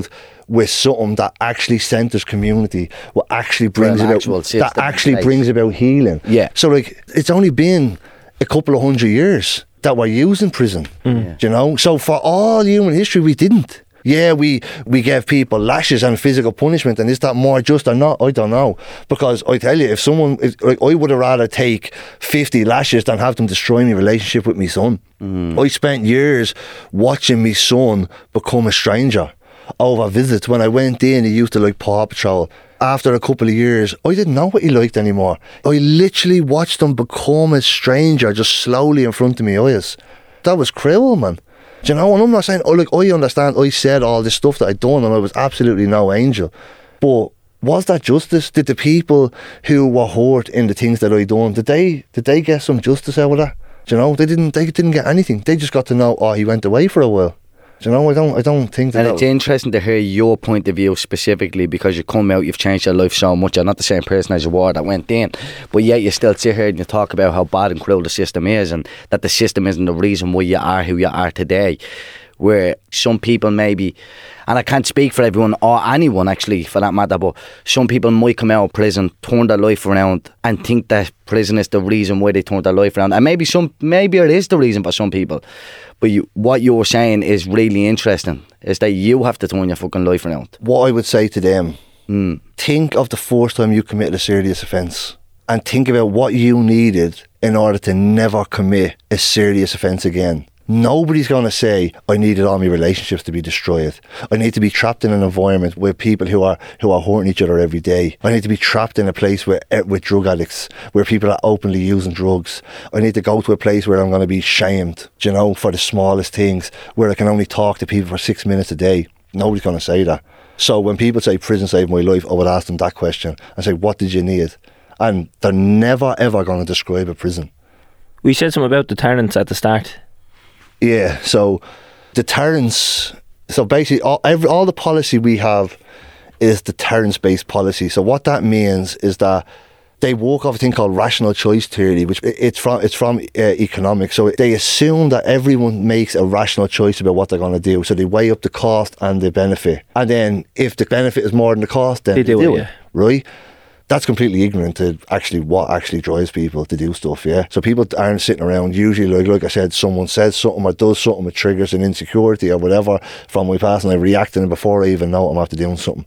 with something that actually centres community, what actually brings an about actual system that in actually place. brings about healing. Yeah. So like it's only been a couple of hundred years that we're using prison. Yeah. You know, so for all human history, we didn't. Yeah, we we gave people lashes and physical punishment, and is that more just or not? I don't know, because I tell you, if someone if, like I would have rather take fifty lashes than have them destroy my relationship with my son. Mm. I spent years watching my son become a stranger over visits. When I went in, he used to like Paw Patrol. After a couple of years, I didn't know what he liked anymore. I literally watched him become a stranger just slowly in front of my eyes. That was cruel, man. Do you know? And I'm not saying, oh, like, I understand, I said all this stuff that I'd done and I was absolutely no angel. But was that justice? Did the people who were hurt in the things that I done, did they did they get some justice out of that? Do you know? They didn't they didn't get anything. They just got to know, oh, he went away for a while. Do you know, I don't, I don't think that. And that it's interesting to hear your point of view specifically, because you come out, you've changed your life so much. You're not the same person as you were that went in, but yet you still sit here and you talk about how bad and cruel the system is, and that the system isn't the reason why you are who you are today. Where some people maybe, and I can't speak for everyone or anyone actually for that matter, but some people might come out of prison, turn their life around, and think that prison is the reason why they turn their life around. And maybe some, maybe it is the reason for some people. But you, what you were saying is really interesting, is that you have to turn your fucking life around. What I would say to them, Mm. think of the first time you committed a serious offence, and think about what you needed in order to never commit a serious offence again. Nobody's going to say, I needed all my relationships to be destroyed. I need to be trapped in an environment with people who are who are hurting each other every day. I need to be trapped in a place with, with drug addicts, where people are openly using drugs. I need to go to a place where I'm going to be shamed, you know, for the smallest things, where I can only talk to people for six minutes a day. Nobody's going to say that. So when people say prison saved my life, I would ask them that question and say, what did you need? And they're never, ever going to describe a prison. We said something about deterrence at the start. Yeah, so deterrence, so basically all, every, all the policy we have is deterrence-based policy. So what that means is that they work off a thing called rational choice theory, which it's from it's from uh, economics. So they assume that everyone makes a rational choice about what they're going to do. So they weigh up the cost and the benefit. And then if the benefit is more than the cost, then They they, do do it, it, yeah. right? That's completely ignorant to actually what actually drives people to do stuff, yeah? So people aren't sitting around, usually, like like I said, someone says something or does something that triggers an insecurity or whatever from my past, and I react to it before I even know I'm after doing something.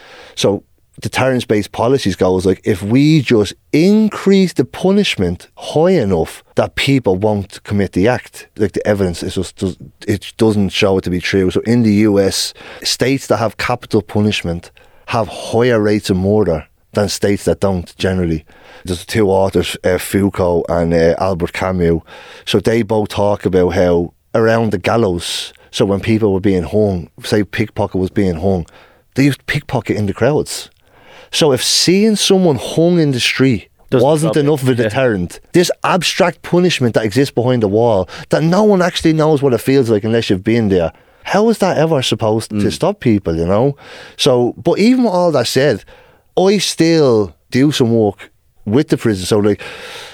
So deterrence-based policies goes like, if we just increase the punishment high enough that people won't commit the act, like the evidence is just does, it doesn't show it to be true. So in the U S, states that have capital punishment have higher rates of murder than states that don't, generally. There's two authors, uh, Foucault and uh, Albert Camus. So they both talk about how around the gallows, so when people were being hung, say pickpocket was being hung, they used pickpocket in the crowds. So if seeing someone hung in the street Doesn't wasn't stop enough it, of a yeah. deterrent, this abstract punishment that exists behind the wall, that no one actually knows what it feels like unless you've been there, how is that ever supposed to stop people, you know? So, but even with all that said, I still do some work with the prison. So like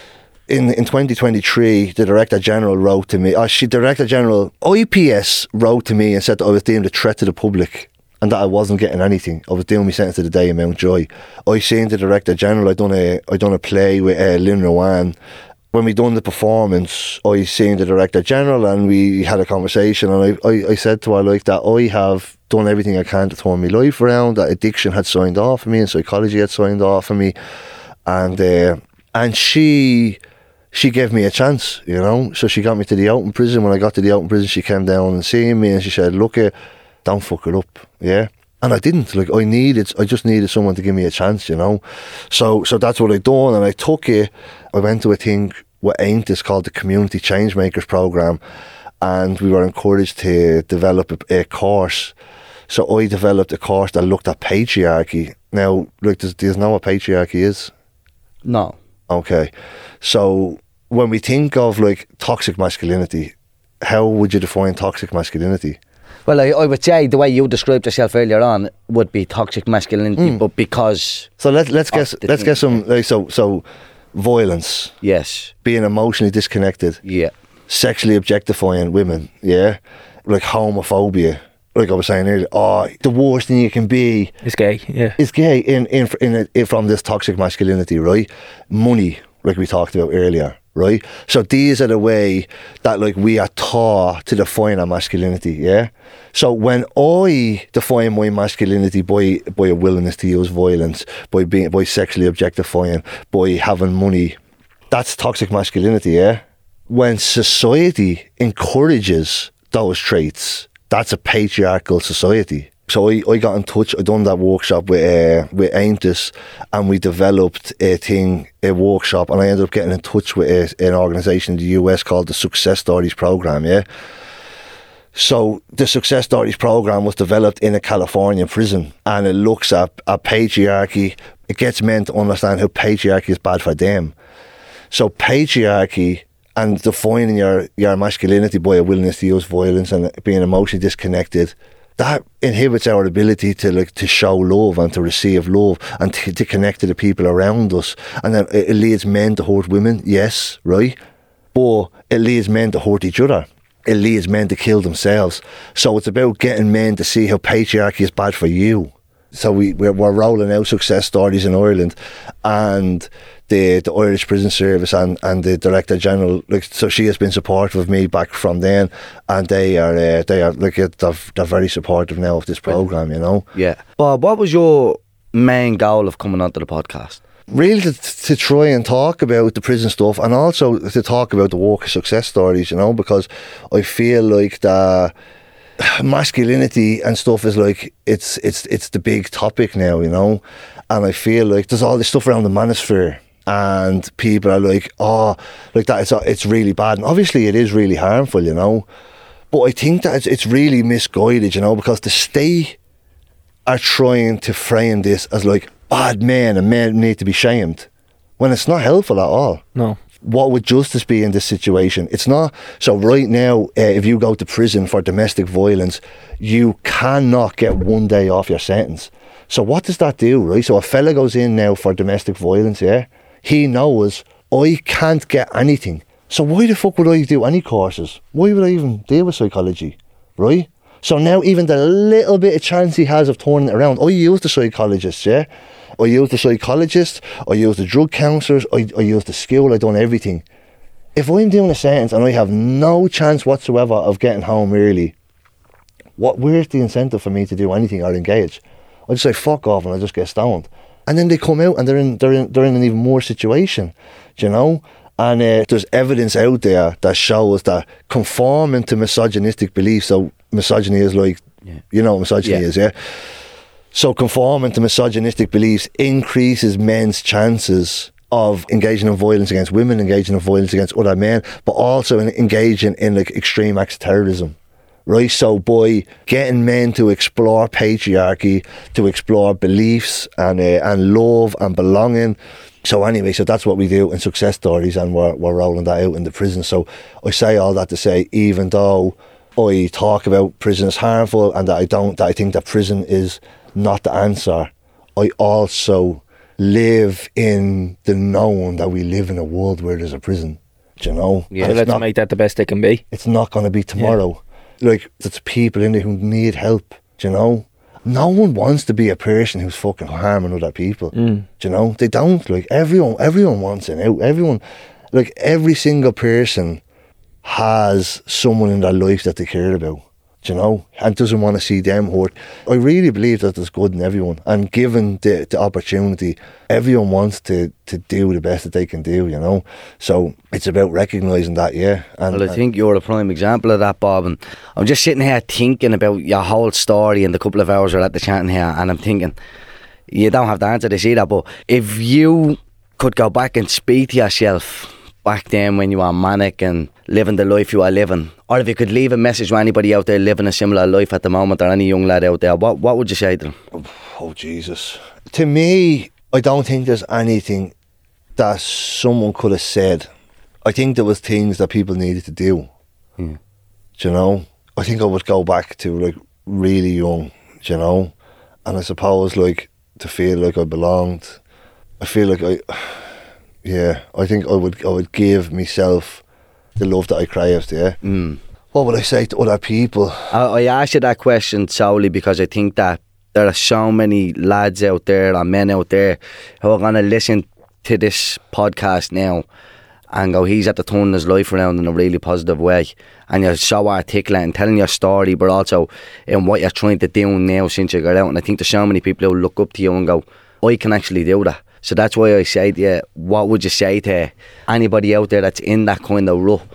in in twenty twenty-three, the Director General wrote to me, oh, she, Director General, I P S wrote to me and said that I was deemed a threat to the public and that I wasn't getting anything. I was doing my sentence of the day in Mountjoy. I seen the Director General, I done a I done a play with uh, Lynn Rowan. When we done the performance, I seen the Director General and we had a conversation, and I, I, I said to her like that I have done everything I can to turn my life around, that addiction had signed off for me and psychology had signed off for me, and uh, and she she gave me a chance, you know. So she got me to the Open prison. When I got to the Open prison, she came down and seen me and she said, look, uh, don't fuck it up, yeah. And I didn't. Like I needed, I just needed someone to give me a chance, you know. So, so that's what I done, and I took it. I went to a thing with A I N T, it's called the Community Changemakers Program, and we were encouraged to develop a, a course. So I developed a course that looked at patriarchy. Now, like, does do you know what patriarchy is? No. Okay, so when we think of like toxic masculinity, how would you define toxic masculinity? Well, I, I would say the way you described yourself earlier on would be toxic masculinity, but because... So let, let's get the let's thing. get some like, so so violence, Yes. being emotionally disconnected, Yeah. sexually objectifying women, yeah, like homophobia, like I was saying earlier, oh, the worst thing you can be It's gay, yeah. is gay in in in, in from this toxic masculinity, right? Money, like we talked about earlier, right? So these are the way that like we are taught to define our masculinity, yeah. So when I define my masculinity by by a willingness to use violence, by being by sexually objectifying, by having money, that's toxic masculinity, yeah. When society encourages those traits, that's a patriarchal society. So I, I got in touch, I done that workshop with uh, with Aintus, and we developed a thing, a workshop, and I ended up getting in touch with a, an organisation in the U S called the Success Stories Program, yeah? So the Success Stories Program was developed in a California prison, and it looks at, at patriarchy. It gets men to understand how patriarchy is bad for them. So patriarchy and defining your, your masculinity by a willingness to use violence and being emotionally disconnected, that inhibits our ability to like to show love and to receive love and to, to connect to the people around us. And then it, it leads men to hurt women, yes, right? But it leads men to hurt each other. It leads men to kill themselves. So it's about getting men to see how patriarchy is bad for you. So we, we're, we're rolling out success stories in Ireland, and the the Irish Prison Service and, and the Director General, like, so she has been supportive of me back from then, and they are uh, they are like they're, they're very supportive now of this program, you know. Yeah. Bob, what was your main goal of coming onto the podcast? Really to, to try and talk about the prison stuff, and also to talk about the work of success stories, you know, because I feel like the masculinity and stuff is like it's it's it's the big topic now, you know, and I feel like there's all this stuff around the manosphere, and people are like, oh, like that, it's it's really bad, and obviously it is really harmful, you know, but I think that it's, it's really misguided, you know, because the state are trying to frame this as like bad men and men need to be shamed, when it's not helpful at all. No. What would justice be in this situation? It's not. So right now, uh, if you go to prison for domestic violence, you cannot get one day off your sentence. So what does that do, right? So a fella goes in now for domestic violence, yeah? He knows, I can't get anything. So why the fuck would I do any courses? Why would I even deal with psychology, right? So now even the little bit of chance he has of turning it around, I use the psychologist, yeah? I use the psychologist, I use the drug counsellors, I, I use the school, I done everything. If I'm doing a sentence and I have no chance whatsoever of getting home early, what? Where's the incentive for me to do anything or engage? I just say fuck off and I just get stoned. And then they come out and they're in they're in, they're in an even more situation, do you know? And uh, there's evidence out there that shows that conforming to misogynistic beliefs, so misogyny is like, yeah. you know what misogyny yeah. is, yeah? So conforming to misogynistic beliefs increases men's chances of engaging in violence against women, engaging in violence against other men, but also in engaging in like extreme acts of terrorism, right? So by getting men to explore patriarchy, to explore beliefs and uh, and love and belonging. So anyway, so that's what we do in Success Stories, and we're we're rolling that out in the prison. So I say all that to say, even though I talk about prison as harmful and that I don't, that I think that prison is not the answer, I also live in the knowing that we live in a world where there's a prison, do you know? Yeah, so let's not, make that the best it can be. It's not going to be tomorrow. Yeah. Like, there's people in there who need help, do you know? No one wants to be a person who's fucking harming other people, mm. do you know? They don't. Like, everyone, everyone wants an out. Everyone, like, every single person has someone in their life that they care about, do you know, and doesn't want to see them hurt. I really believe that there's good in everyone, and given the, the opportunity, everyone wants to, to do the best that they can do, you know. So it's about recognising that, yeah. And, well, I think you're a prime example of that, Bob, and I'm just sitting here thinking about your whole story and the couple of hours we're at the chatting here, and I'm thinking, you don't have to answer this either, but if you could go back and speak to yourself back then when you were manic and living the life you are living, or if you could leave a message to anybody out there living a similar life at the moment, or any young lad out there, what what would you say to them? Oh, oh Jesus. To me, I don't think there's anything that someone could have said. I think there was things that people needed to do. Yeah. Do you know? I think I would go back to like really young, do you know? And I suppose like to feel like I belonged. I feel like I yeah, I think I would I would give myself the love that I craved, yeah. Mm. what would I say to other people? I, I asked you that question solely because I think that there are so many lads out there and men out there who are going to listen to this podcast now and go, he's at the turning his life around in a really positive way, and you're so articulate and telling your story, but also in what you're trying to do now since you got out. And I think there's so many people who look up to you and go, I can actually do that. So that's why I say to you, what would you say to anybody out there that's in that kind of rut?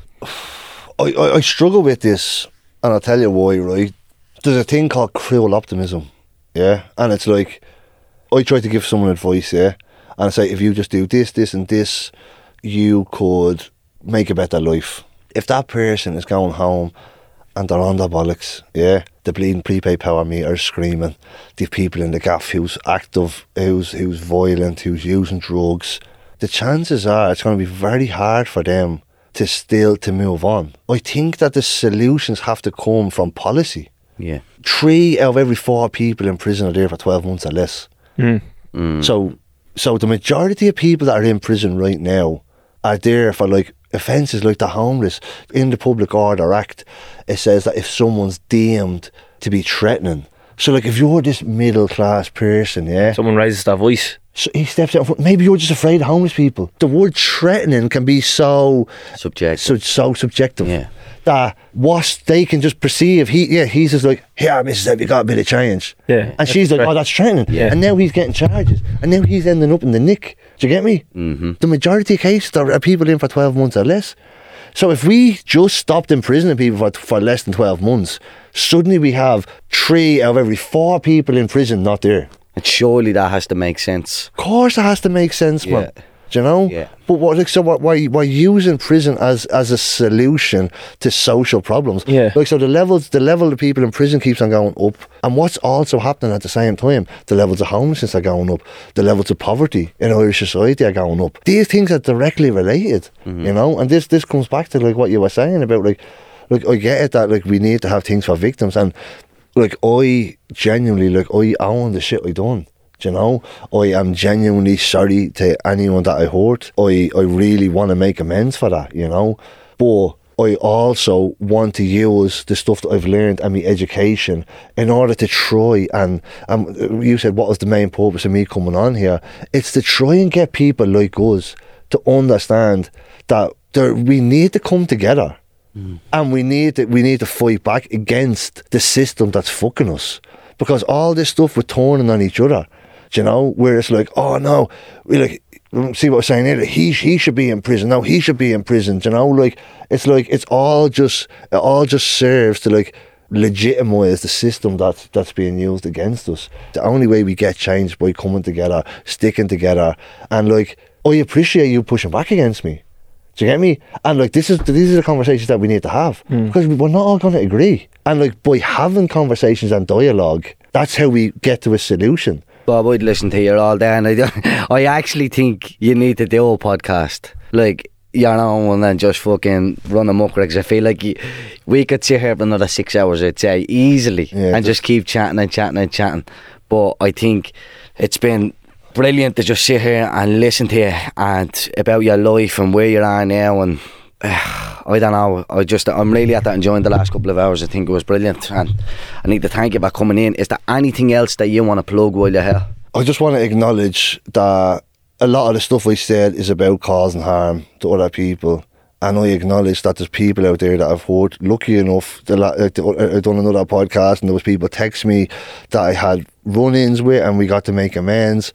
I, I, I struggle with this, and I'll tell you why, right? There's a thing called cruel optimism, yeah? And it's like, I try to give someone advice, yeah? And I say, if you just do this, this and this, you could make a better life. If that person is going home and they're on their bollocks, yeah, the bleeding prepaid power meter screaming, the people in the gaff who's active, who's who's violent, who's using drugs, the chances are it's going to be very hard for them to still to move on. I think that the solutions have to come from policy. Yeah. Three out of every four people in prison are there for twelve months or less. Mm. Mm. So, so the majority of people that are in prison right now are there for like offences like the homeless. In the Public Order Act, it says that if someone's deemed to be threatening, so like if you're this middle class person, yeah, Someone raises their voice. so he steps out in front, maybe you're just afraid of homeless people. The word threatening can be so Subjective. so so subjective. Yeah. That what they can just perceive, he yeah, he's just like, here, missus, have you got a bit of change? Yeah. And she's like, threat. oh, that's threatening. Yeah. And now he's getting charges. And now he's ending up in the nick. Do you get me? Mm-hmm. The majority of cases are people in for twelve months or less. So if we just stopped imprisoning people for, for less than twelve months, suddenly we have three out of every four people in prison not there. And surely that has to make sense. Of course it has to make sense, man. Yeah. Do you know? Yeah. But what, like, so what, why, why using prison as, as a solution to social problems? Yeah. Like, so the levels, the level of people in prison keeps on going up. And what's also happening at the same time, the levels of homelessness are going up. The levels of poverty in Irish society are going up. These things are directly related, Mm-hmm. you know? And this, this comes back to like what you were saying about like, like I get it that like we need to have things for victims, and like I genuinely like I own the shit I done. Do you know, I am genuinely sorry to anyone that I hurt. I, I really want to make amends for that, you know. But I also want to use the stuff that I've learned and my education in order to try and, and you said what was the main purpose of me coming on here? It's to try and get people like us to understand that there, we need to come together. Mm. And we need to, we need to fight back against the system that's fucking us. Because all this stuff we're turning on each other. You know, where it's like, oh no, we like, see what I was saying here, he he should be in prison, no, he should be in prison, you know, like, it's like, it's all just, it all just serves to like legitimise the system that, that's being used against us. The only way we get change by coming together, sticking together, and like, I appreciate you pushing back against me. Do you get me? And like, this is these are the conversations that we need to have, mm. because we're not all going to agree. And like, by having conversations and dialogue, that's how we get to a solution. Bob, I'd listen to you all day, and I, I actually think you need to do a podcast, like your own one, and just fucking run amok, because I feel like you, we could sit here for another six hours, I'd say, easily, yeah, and just keep chatting and chatting and chatting. But I think it's been brilliant to just sit here and listen to you and about your life and where you are now, and uh, I don't know, I just I'm really at that enjoying the last couple of hours. I think it was brilliant, and I need to thank you for coming in. Is there anything else that you want to plug while you're here? I just want to acknowledge that a lot of the stuff I said is about causing harm to other people, and I acknowledge that there's people out there that I've heard. Lucky enough, the, like, I've done another podcast and there was people text me that I had run-ins with and we got to make amends.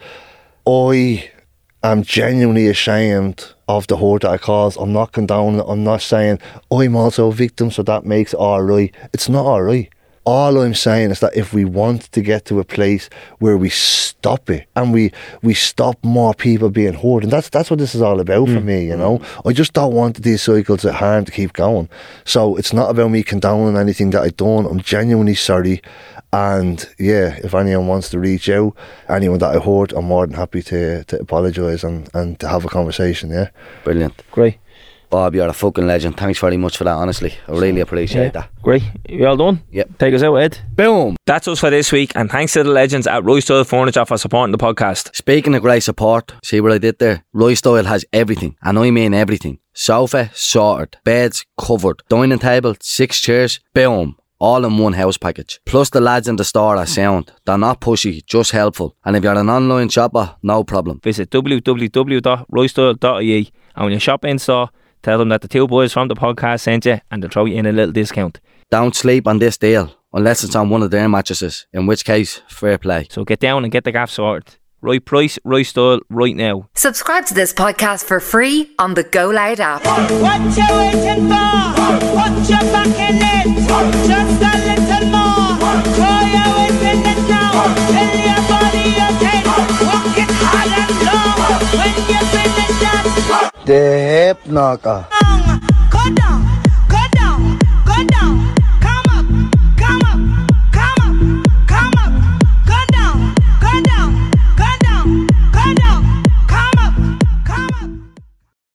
I am genuinely ashamed of the hurt that I caused. I'm not condoning it. I'm not saying I'm also a victim, so that makes it alright. It's not alright. All I'm saying is that if we want to get to a place where we stop it and we we stop more people being hurt, and that's that's what this is all about mm. for me, you know. I just don't want these cycles of harm to keep going. So it's not about me condoning anything that I've done. I'm genuinely sorry. And yeah, if anyone wants to reach out, anyone that I hurt, I'm more than happy to, to apologise and, and to have a conversation, yeah. Brilliant. Great. Bob, you're a fucking legend. Thanks very much for that, honestly. I really appreciate Yeah. that. Great. You all done? Yep. Take us out, Ed. Boom. That's us for this week, and thanks to the legends at Roy Style Furniture for supporting the podcast. Speaking of great support, see what I did there? Roy Style has everything, and I mean everything. Sofa, sorted. Beds, covered. Dining table, six chairs. Boom. All in one house package. Plus the lads in the store are sound. They're not pushy, just helpful. And if you're an online shopper, no problem. Visit w w w dot roy style dot i e, and when you shop in store, tell them that the two boys from the podcast sent you, and they'll throw you in a little discount. Don't sleep on this deal, unless it's on one of their mattresses, in which case, fair play. So get down and get the gaff sorted. Right price, right style, right now. Subscribe to this podcast for free on the Go Loud app. What you waiting for? Put your back in it. Just a little more. Throw your weight in it now. Tell your body okay. Walk it hard and long. When you finish that, The hip knocker. go down.